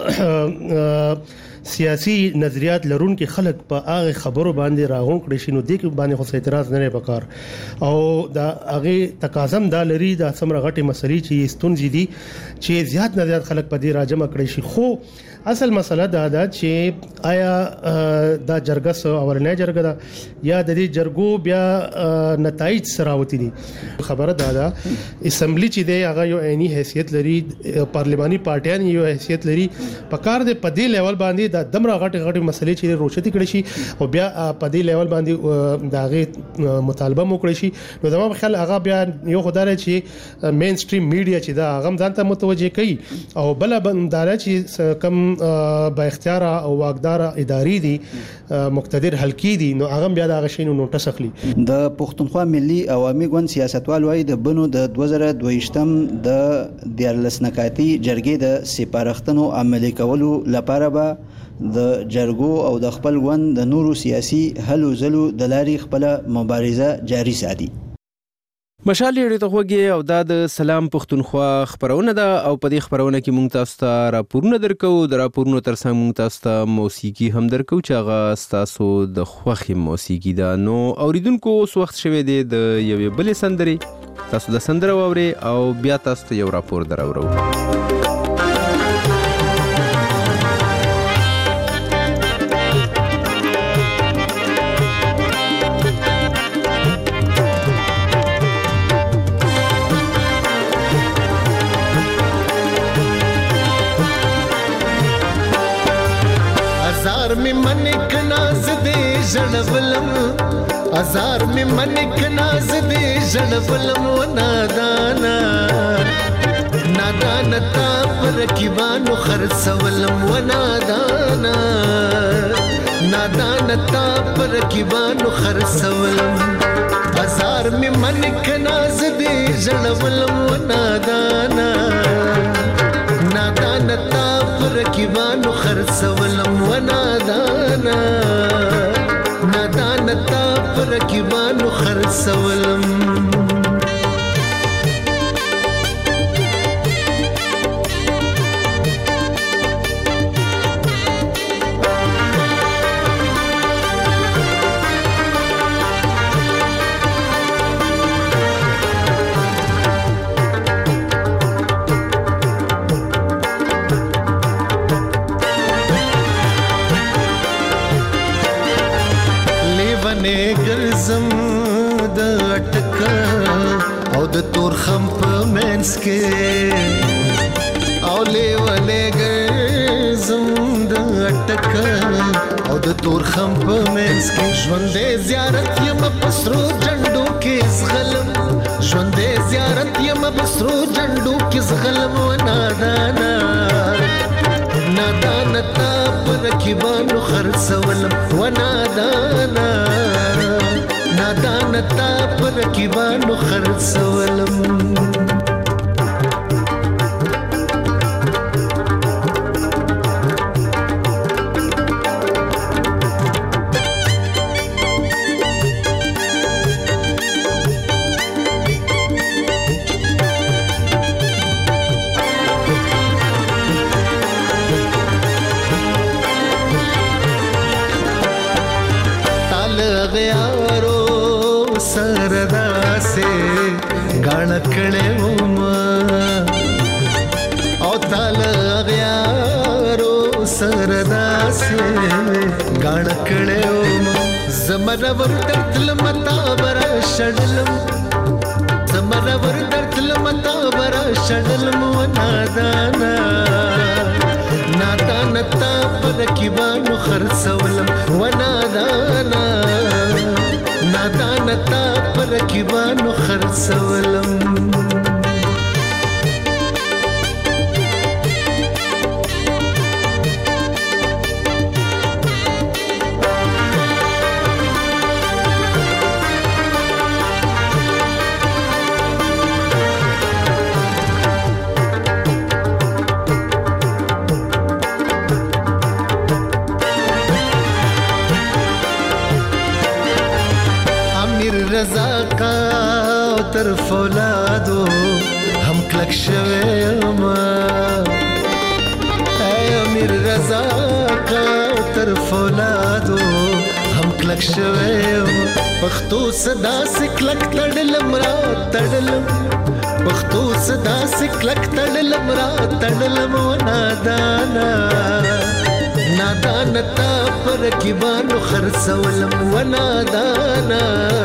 د سیاسي نظریات لرونکو خلک په هغه خبرو باندې راغون کړي شي نو د کې باندې خو اعتراض نه وکړ او دا هغه تقاضم دا لري د سمره غټي مسلې چې ستونزې دي چې زیات نه زیات خلک په دې راجمع کړي شي خو اصل مسله دا ده چې آیا دا جرګه سو اورنه جرګه دا یا د دې جرګو بیا نتایج سراوتی دي خبره دا ده اسمبلی چې دی هغه یو عیني حیثیت لري پارلماني پارټیان یو حیثیت لري په کار د پدې لیول باندې د دمره غټ غټ مسلې چې روشتي کړي شي او بیا په دې لیول باندې داغه مطالبه مو کړی شي نو زموږ خیال هغه بیا یو خدای چې مین سټریم میډیا چې دا هغه ځان ته متوجه کوي او بل بنداره چې کم با اختیار او واقدار اداري دي مقتدر حلقي دي نو هغه بیا د غشینو نوټس اخلي. د پښتونخوا ملي عوامي ګوند سیاستوال وايي د بنو د دوه زره دوه م د دیارلس نکاتی جرګې د سپارښتنو عملي کولو لپاره به د جرګو او د خپل ګوند د نورو سیاسي هلو ځلو د لارې خپل مبارزه جاري ساتي. مشال لري ته وګي او د سلام پښتونخوا خبرونه ده او په دې خبرونه کې مونږ تاسو ته راپورونه درکو د راپورونو ترڅنګ مونږ تاسو ته موسیقي هم درکو چې هغه تاسو د خوخي موسیقي ده. نو اوریدونکو اوس وخت شوه دی د یوې بلې سندرې تاسو د سندره ووري او بیا تاسو ته یو راپور دراورو. ازار می منک ناز دې ژړولم ازار می منک ناز دې ژړولم و نادانا نادانا تا پر کیوانو خرڅولم و نادانا نادانا تا پر کیوانو خرڅولم ازار می منک ناز دې ژړولم و نادانا نادانا تا پر کیوانو خرڅولم و نادانا نادانا تا پر کیوانو خرڅولم. ګرځم د اٹکا او د تور خم په منس کې او لیوانې ګرځم د اٹکا او د تور خم په منس کې ژوندې زیارت یم پسرو جنډو کې زغلم ژوندې زیارت یم پسرو جنډو کې زغلم و نادانا نادانا تا پر کیوانو خرڅولم و نادانا نادانا تا پر کیوانو خرڅولم. सरदा से गाना कड़े ओ ताल गयारो सरदा से गाना कड़े जमरवर दर्दल मता बरा शडलम जमरवर दर्दल मता बरा शडलम व नादाना नादाना ता पर किवानो खरसवलम व नादाना नादाना تا پر کیوانو خرڅولم. رضا کا تر فولادو هم کلک شویم اے امیر رضا کا تر فولادو هم کلک شویم پښتو صدا سکلک تړلم را تړلم پښتو صدا سکلک تړلم را تړلم و نادانا نادانا تا پر کیوانو خرڅولم و نادانا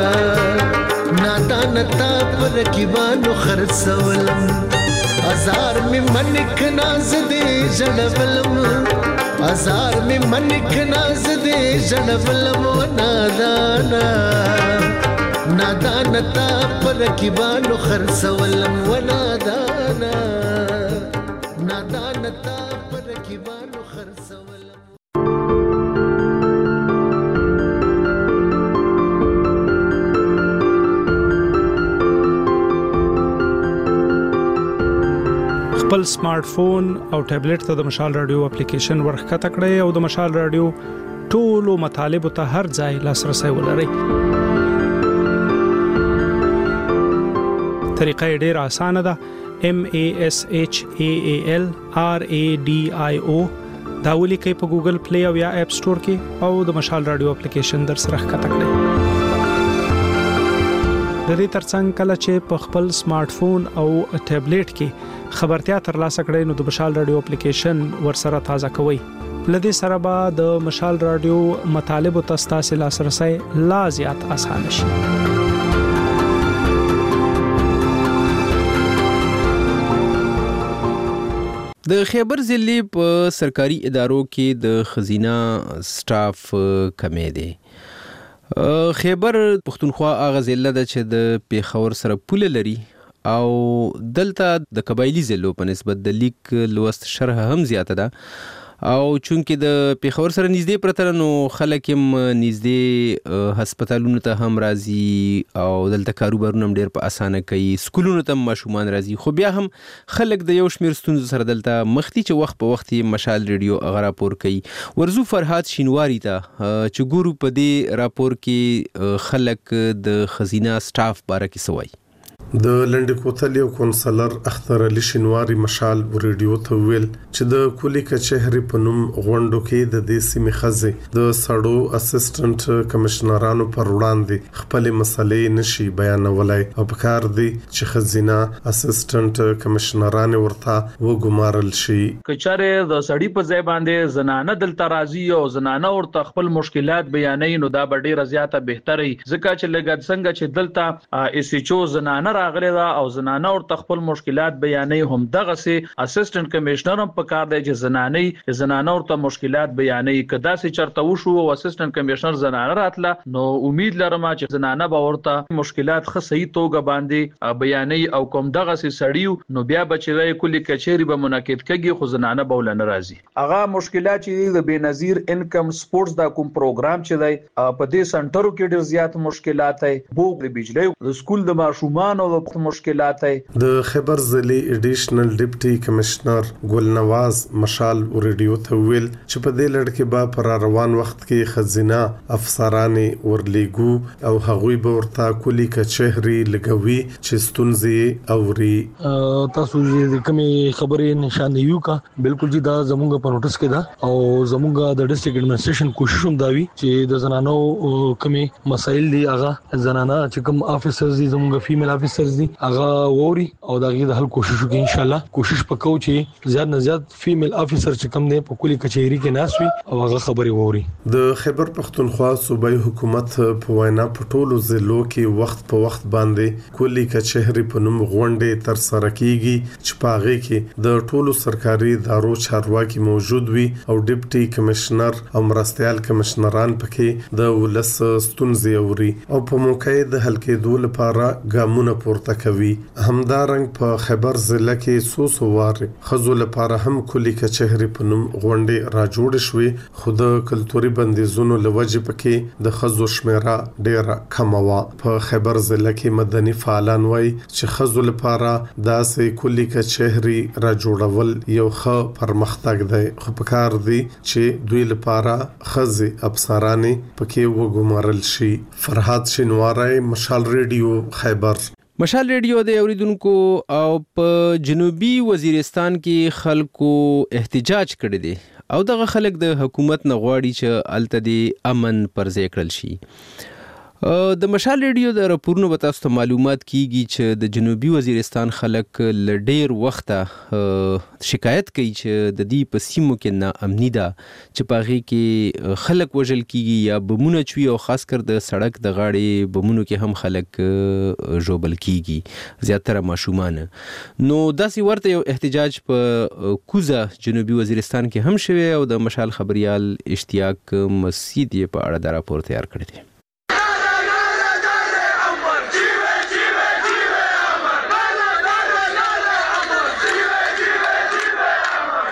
نادانا تا پر کیوانو خرڅولم ازار می منک ناز دې ژړولم ازار می منک ناز دې ژړولم و نادانا نادانا تا پر کیوانو خرڅولم و نادانا نادانا تا پر کیوانو خرڅولم خپل سمارټ فون او ټابلیټ ته د مشال رادیو اپلیکیشن ورخته کړئ او د مشال رادیو ټولو مطالب ته هر ځای لاسرسي ولرئ. طریقه ډیره اسانه ده. M A S H A A L R A D I O دا ولیکئ په ګوګل پلی او یا اپ سٹور کې او د مشال رادیو اپلیکیشن در سره ښکته کړئ. د دې ترڅنګ کله چې په خپل سمارټ فون او ټابلیټ کې خبرتیا ترلاسه کړئ نو د مشال رادیو اپلیکیشن ورسره تازه کوئ. لدې سره به د مشال رادیو مطالب او تاسو لاسرسي لا زیات اسانه شي. د خیبر ضلع په سرکاري ادارو کې د خزینه سټاف کمی دی. خیبر پښتونخوا هغه ضلع ده چې د پیښور سره پوله لري او دلته د قبایلی ضلعو په نسبت د لیک لوست شرح هم زیاته ده او چونکه د پیښور سره نږدې پرته نو خلک هم نږدې هسپتالونو ته هم راځي او دلته کاروبارونه هم ډېر په اسانه کوي. سکولونو ته ماشومان راځي خو بیا هم خلک د یو شمېر ستونزو سره دلته مخ دي چې وخت په وخت مشال ریډیو هغه راپور کوي. ورزو فرهاد شینواری ته چې ګورو په دې راپور کې خلک د خزینه سټاف باره کې څه وایي. د لنډ کوتل یو کونسلر اختر علي شینواری مشال ریډیو ته ویل چې د کلی کچهري په نوم غونډو کې د دې سیمې خزې د سړو اسسټنټ کمشنرانو پر وړاندې خپل مسلې نشي بیانولای او په کار دي چې خزینه اسسټنټ کمشنران ورته وګمارل شي. کچاره د سړی په ځای باندې زنانه دلته راځي او زنانه ورته خپل مشکلات بیانوي نو دا ډیره زیاته بهتري ځکه چې لګد څنګه چې دلته اس ایچ او زنانه راغلی دا او زنانه ورته خپل مشکلات بیانوي هم دغه سي اسسټنټ کمشنر هم په کار دی چې زنانه زنانه ورته مشکلات بیانوي. کدا سي چرته وشو او اسسټنټ کمشنر زنانه راتله نو امید لرم چې زنانه به ورته مشکلات خه صحیح توګه باندې بیانوي او کوم دغه سي سړیو نو بیا بچوي کلی کچيري به منعقد کړي خو زنانه بوله ناراضي. هغه مشکلات چې د بنظیر انکم سپورتس دا کوم پروګرام چې دی په دې سنټرو کې ډیر زیات مشکلات دي. بوګ د بجلی د سکول د ماشومان مشکلات دي. د خیبر ضلع ایډیشنل ډیپټي کمشنر ګل نواز مشال ریډیو ته ویل چې په دې لړ کې به پر روان وخت کې خزینه افسرانی ورلیګو او هغوی به ورته کلی کچهري لګوي چې ستونزې اوري. تاسو چې کومې خبرې نشانه یو کا بالکل جی دا زموږ په نوټس کې دا او زموږ د ډیسټریکټ ایڈمنسټریشن کوشش هم دا وی چې د زنانو کومې مسایل دي هغه زنانه چې کوم افیسرز دي زموږ فیمیل افیسرز دي هغه ووري او دا غي د حل کوشش وکړي. ان شاء الله کوشش وکړو چې زیات نه زیات فیمیل افیسر چې کم نه په کلی کچهری کې ناسوي او هغه خبري ووري. د خیبر پښتونخوا صوبایي حکومت په وینا په ټولو ضلعو کې وخت په وخت باندې کلی کچهری په نوم غونډې تر سره کیږي چې په هغه کې د ټولو سرکاري ادارو چارواکي موجود وي او ډیپټي کمشنر او مرستيال کمشنران پکې د ولس ستونزې اوري او په موقع د حل کېدو لپاره ګامونه پورته کوي. همدارنګ په خیبر ضلع کې سو سو وار خزو لپاره هم کلی کچهري په نوم غونډې را جوړ شوې خو د کلتوري بندیزونو لوجه پکې د خزو شمیره ډیره کم و. په خیبر ضلع کې مدني فعالان وایي چې خزو لپاره داسې کلی کچهري را جوړول یو ښه پرمختګ دی خو په کار دی چې دوی لپاره خزي افسرانی پکې وګمارل شي. فرهاد شینواری مشال ریډیو خیبر. مشال ریډیو د اوریدونکو او په جنوبي وزیرستان کې خلکو احتجاج کړی دی او دغه خلک د حکومت نه غواړي چې الته د امن پر ځای کړل شي. د مشال ریډیو د راپورونو به تاسو ته معلومات کیږي چې د جنوبي وزیرستان خلک ل ډیر وخته شکایت کوي چې د دې په سیمو کې ناامني ده چې په هغې کې خلک وژل کیږي یا بمونه چوي او خاص کر د سړک د غاړې بمونو کې هم خلک ژوبل کیږي زیاتره ماشومان. نو داسې ورته یو احتجاج په کوزه جنوبي وزیرستان کې هم شوی او د مشال خبريال اشتیاق مسعود یې په اړه د راپور تیار کړی دی.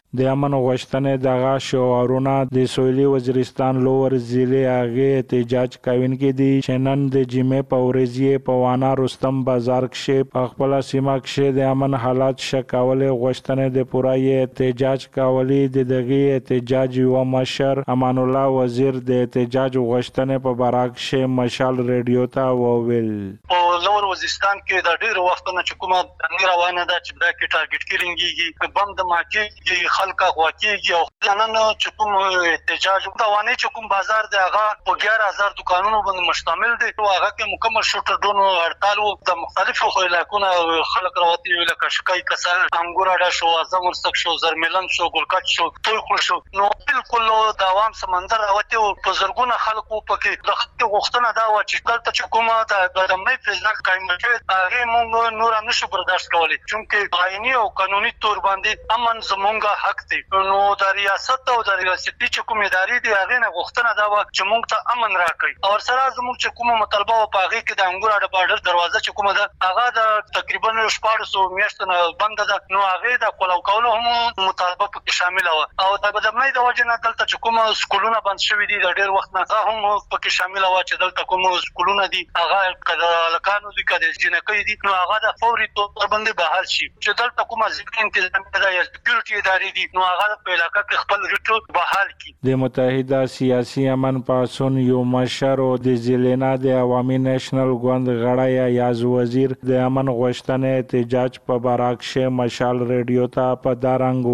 د امن غوښتنې دغه شعارونه د سویلي وزیرستان لوور ضلع هغه احتجاج کوونکي دي چې نن د جمعې په ورځ یې په وانا رستم بازار کې په خپل سیمه کې د امن حالات شکاولې غوښتنې د پوره احتجاج کولې د دغه احتجاج یو مشر امان الله وزیر د احتجاج غوښتنې په باره کې مشال ریډیو ته وویل. په لوور وزیرستان کې د ډېر وختونو چې کومه د روانه ده چې دا کې ټارګټ کیلینګي بم د ماکي خلک غواکیږي او نن چې کوم احتجاج د وانه چې کوم بازار دی هغه په ګیاره هزار دکانونو باندې مشتمل دی او هغه کې مکمل شوټر ډونو هړتال وو د مختلفو علاقونو خلک راوتی ویل کشکای کسر انګور اډه شو اعظم ورسک شو زرملن شو ګلکټ شو توي خل شو نو بالکل د عوام سمندر راوتی او په زرګونه خلکو پکې د خپل غوښتنه دا و چې دلته چې کومه د دمې پرېزنټ قائم شوی هغه موږ نور هم نشو برداشت کولی چې آئینی او قانوني تور باندې امن زمونږ حق دی نو د ریاست او د ریاستي چې کوم ادارې دی هغه نه غوښتنه دا و چې موږ ته امن راکړي او سره زموږ چې کومه مطالبه او پاغي کې د انګور اډه بارډر دروازه چې کومه ده هغه د تقریبا شپږ سوه میاشتو نه بند ده نو هغه د کولو کولو هم مطالبه پکې شامل و او د بدمنۍ د وجه نه دلته چې کومه سکولونه بند شوي دي د ډېر وخت نه هم پکې شامل و چې دلته کوم سکولونه دي هغه کله لکانو دي کله جنکې دي نو هغه د فوري تور باندې بحال شي چې دلته کومه ځکه تنظیم ده یا سکیورټي ادارې دي نو هغه په علاقې کې خپل ریټو بحال کړي. د متحده سیاسي امن پاسون یو مشر او د ضلع د عوامي نېشنل ګوند غړی یاز وزیر د امن غوښتنې احتجاج په باره کې مشال ریډیو ته په دارنګ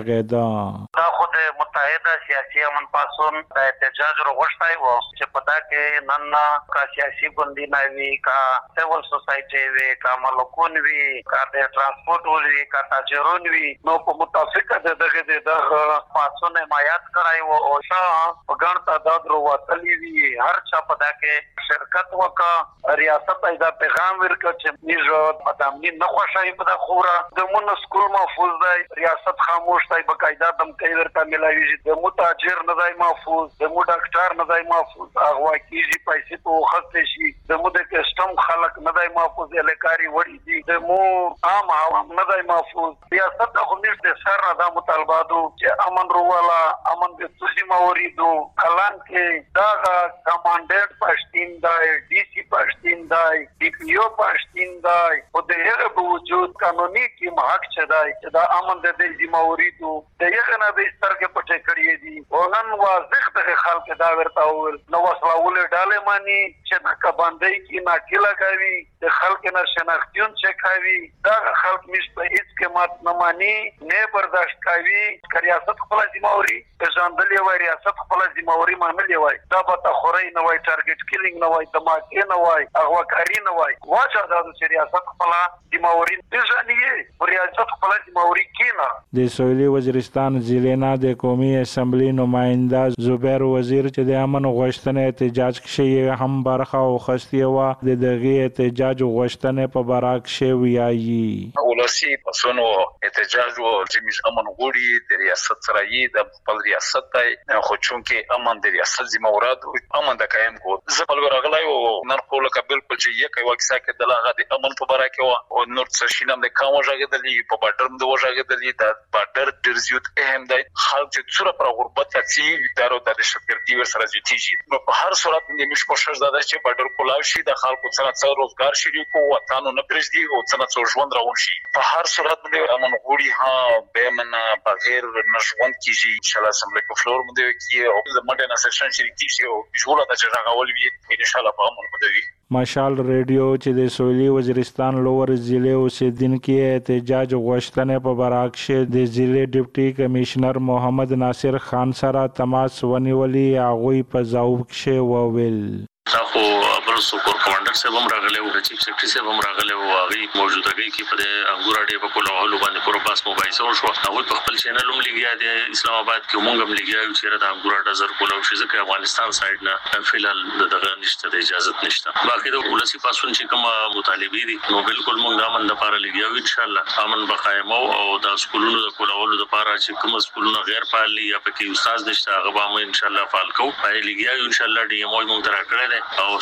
وژغېده. دا خو د متحده سیاسي امن پاسون د احتجاج وروغښتای وو چې په دا کې نن کا سیاسي ګوندي نه وي کا سیول سوسایټي وي کا ملکون وي کا د ترانسپورت وي کا تاجرون وي نو په متفقه د دغه د پاسون حمایت کړای وو او شاه په ګڼ تعداد وروتلی وي هر چا په دا کې شرکت وکړه ریاست ایدا پیغام ورکړ چې موږ په دامنی نه خوشای په دا خوره د مون سکول محفوظ دی ریاست خاموش دی بقاعده دم کوي ورته ملایي د متاجر نه دی محفوظ د مو ډاکټر نه دی محفوظ هغه کیږي پیسې په خسته شي د مو د کسٹم خلک نه دی محفوظ الکاري وړي دي د مو عام عوام نه دی محفوظ ریاست خو موږ د سر نه دا مطالباتو چې امن روالا امن د تاسو موریدو کلان کې دا کمانډنټ پښتین دی ډي سي پښتین دی ډي پی او پښتین دی او د هغه په وجود قانوني کې حق چدای چې دا امن د دې موریدو د هغه نه د سترګې پټه کړې دي او نن واضح د خلک دا ورته ول نو وسلاول ډاله مانی چې نک باندې کې ناکله کوي د خلک نه شناختون چې کوي دا خلک مشته هیڅ کې مات نه مانی نه برداشت کوي ریاست خپل ذمہوري ځاندلې وای ریاست خپل ذمہوري مانلې وای دا به تخوري نه وای ټارګټ کیلینګ نه وای دماکې نه وای اغواکاری نه وای واچا دا د ریاست خپل ذمہوري ځانیه ریاست خپل ذمہوري کینا. د سویلي وزیرستان ضلع د قومي اسمبلی نماینده زبیر وزیر چې د امن غوښتنې احتجاج کې هم برخه واخیستې و د دغه احتجاج غوښتنې په باره کې ویایي ولسی پسونو احتجاج او چې امن غوړي د ریاست سره یې د خپل ریاست ته خو چونکې امن د ریاست ذمہ مراد امن د قائم کو زبل ورغلای او نن خو لکه بالکل چې یو کوي وکسا کې دلغه د امن په باره کې او نور څه شینم د کوم ژغېدلې په باډر د وژغېدلې د باډر ډېر زیات اهم دی خلک چې څوره پر غربت څخه ادارو د شکرتي ور سره زیاتیږي په هر صورت د مش کوشش زده چې باډر کولاو شي د خلکو څخه څو روزګار شي کو وطن نه پرېږدي او څنګه څو ژوند روان شي په هر صورت د امن غوړي ها به من بغیر نشوند کیږي ان شاء الله سم له فلور مده کې او د مډه نه سیشن شریکي شي او جوړه د ځای وي ان شاء الله په امن مده مشال ریډیو چې د سویلي وزیرستان لوور ضلع اوسیدونکو احتجاج غوښتنې په باره کې د ضلع ډیپټي کمشنر محمد ناصر خان سره تماس ونیولي هغه په ځواب کې وویل تاسو خبر سپور کمانډر صاحب هم راغلی او چیف سیکرټری صاحب هم راغلی او هغه موجودګي کې په انګور اډې په کوله هلو باندې پورو پاس موبایل سره شو هغه په خپل چینل هم لګیا دی اسلام آباد کې مونږ هم لګیا یو چې د انګور اډه زر کوله شي ځکه افغانستان سایډ نه فلال دغه نشته د اجازه نشته باقي د ولسی پاسون چې کوم مطالبه دي نو بالکل مونږ د امن لپاره لګیا یو ان شاء الله امن بقایمو او د سکولونو د کوله هلو لپاره چې کوم سکولونه غیر فعال یا پکې استاد نشته هغه به ان شاء الله فعال کوو پای لګیا یو ان شاء الله ډي مو مونږ درا کړل او سټاپ هم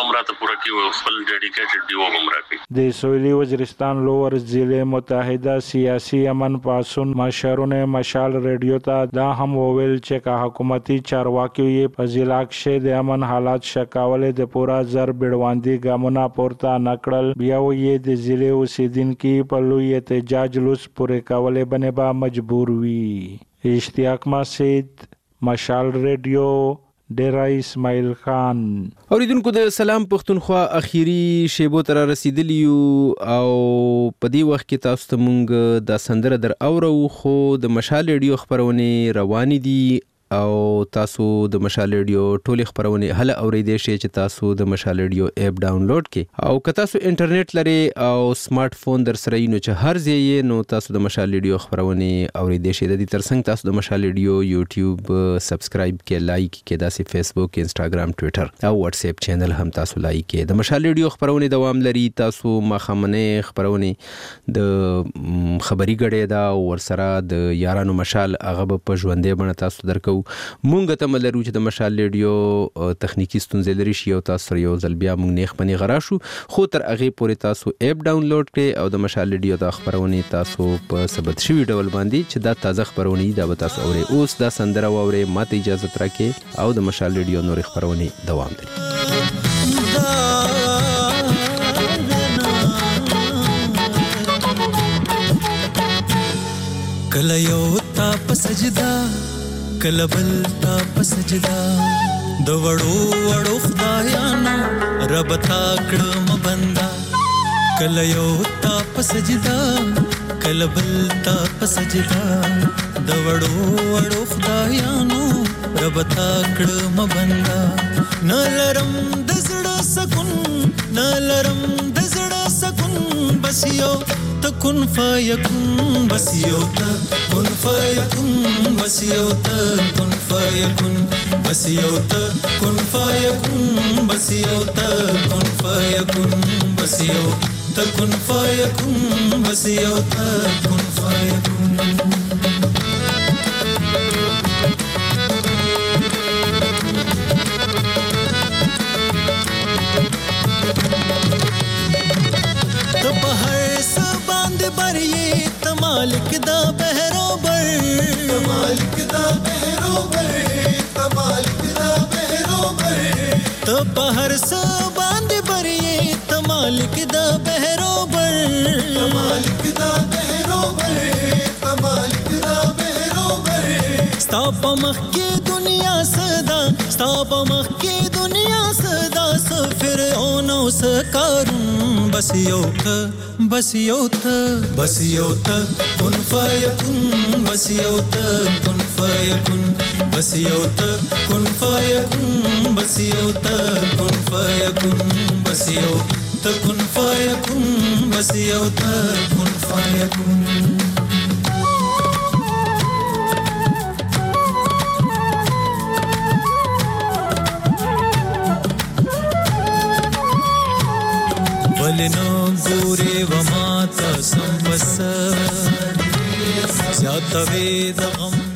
هم راته پوره کوي او خپل ډیډیکیټډ ډیو هم راکوي. د سویلي وزیرستان لوور ضلع متحده سیاسي امن پاسون مشرونه مشال ریډیو ته دا هم وویل چې که حکومتي چارواکي یې په ضلع کې د امن حالات شکاولې د پورا زر بیړواندي ګامونه پورته نکړل بیا یې د ضلع اوسیدونکو په لوی احتجاج لوس پورې کولې باندې به مجبور وي. اشتیاق مسجد مشال ریډیو ډیرا اسماعیل خان. اوریدونکو د سلام پښتونخوا اخیری شیبو تر رسیدلی او په دې وخت کې تاسو ته مونږ د سندره در اورو خو د مشال ریډیو خبرونه روان دي او تاسو د مشال ریډیو ټولې خبرونه هله اوریدئ شئ چې تاسو د مشال ریډیو اپ ډاونلوډ کړئ او که تاسو انټرنیټ لري او سمارټ فون در سره نو چې هر ځای نو تاسو د مشال ریډیو خبرونه اوریدئ شئ. د دې ترڅنګ تاسو د مشال ریډیو یوټیوب سبسکرایب کړئ، لایک کړئ، داسې فیسبوک، انستګرام، ټوئیټر او واتس اپ چینل هم تاسو لایک کړئ. د مشال ریډیو خبرونه دوام لري. تاسو مخامنه خبرونه د خبري غړې دا ورسره د یارانو مشال هغه په ژوندې باندې تاسو درکو. مونږ ته ملرو چې د مشال ریډیو تخنیکی ستونزې لري شي او تاسو یو ځل بیا مونږ نه خپنی غرا شو خو تر هغه پورې تاسو اپ ډاونلوډ کړئ او د مشال ریډیو د خبرونه تاسو په ثبت شوی ډول باندې چې دا تازه خبرونه دا به تاسو اورئ. اوس دا سندره واورئ، ماته اجازه تراکې او د مشال ریډیو نور خبرونه دوام لري. کله یو تا په سجدا کله بل تا په سجدا د وړو وړو خدایانو رب تا کړم بندا. کله یو تا په سجدا کله بل تا په سجدا د وړو وړو خدایانو رب تا کړم بندا. نه لرم د زړه سکون نه لرم د زړه سکون بس یو ته کن فیکون بس یو ته کن فیکون بس یو ته کن فیکون بس یو ته کن فیکون بس یو ته کن فیکون بس یو ته کن فیکون بس یو ته کن فیکون. بریے تمالک دا بہرو بر تمالک دا بہرو بر تمالک دا بہرو بر تو بہر سو باندھ بریے تمالک دا بہرو بر تمالک دا بہرو بر تمالک دا بہرو بر ستا پا مخ کی دنیا صدا ستا پا مخ کی دنیا صدا سفر اونو سکارون بس یو کا بس یو تا بس یو تا کن فیکون بس یو تا کن فیکون بس یو تا کن فیکون بس یو تا کن فیکون بس یو تا کن فیکون بس یو تا کن فیکون. ولنو ګورې و ماته سم بس زیاته وې د غم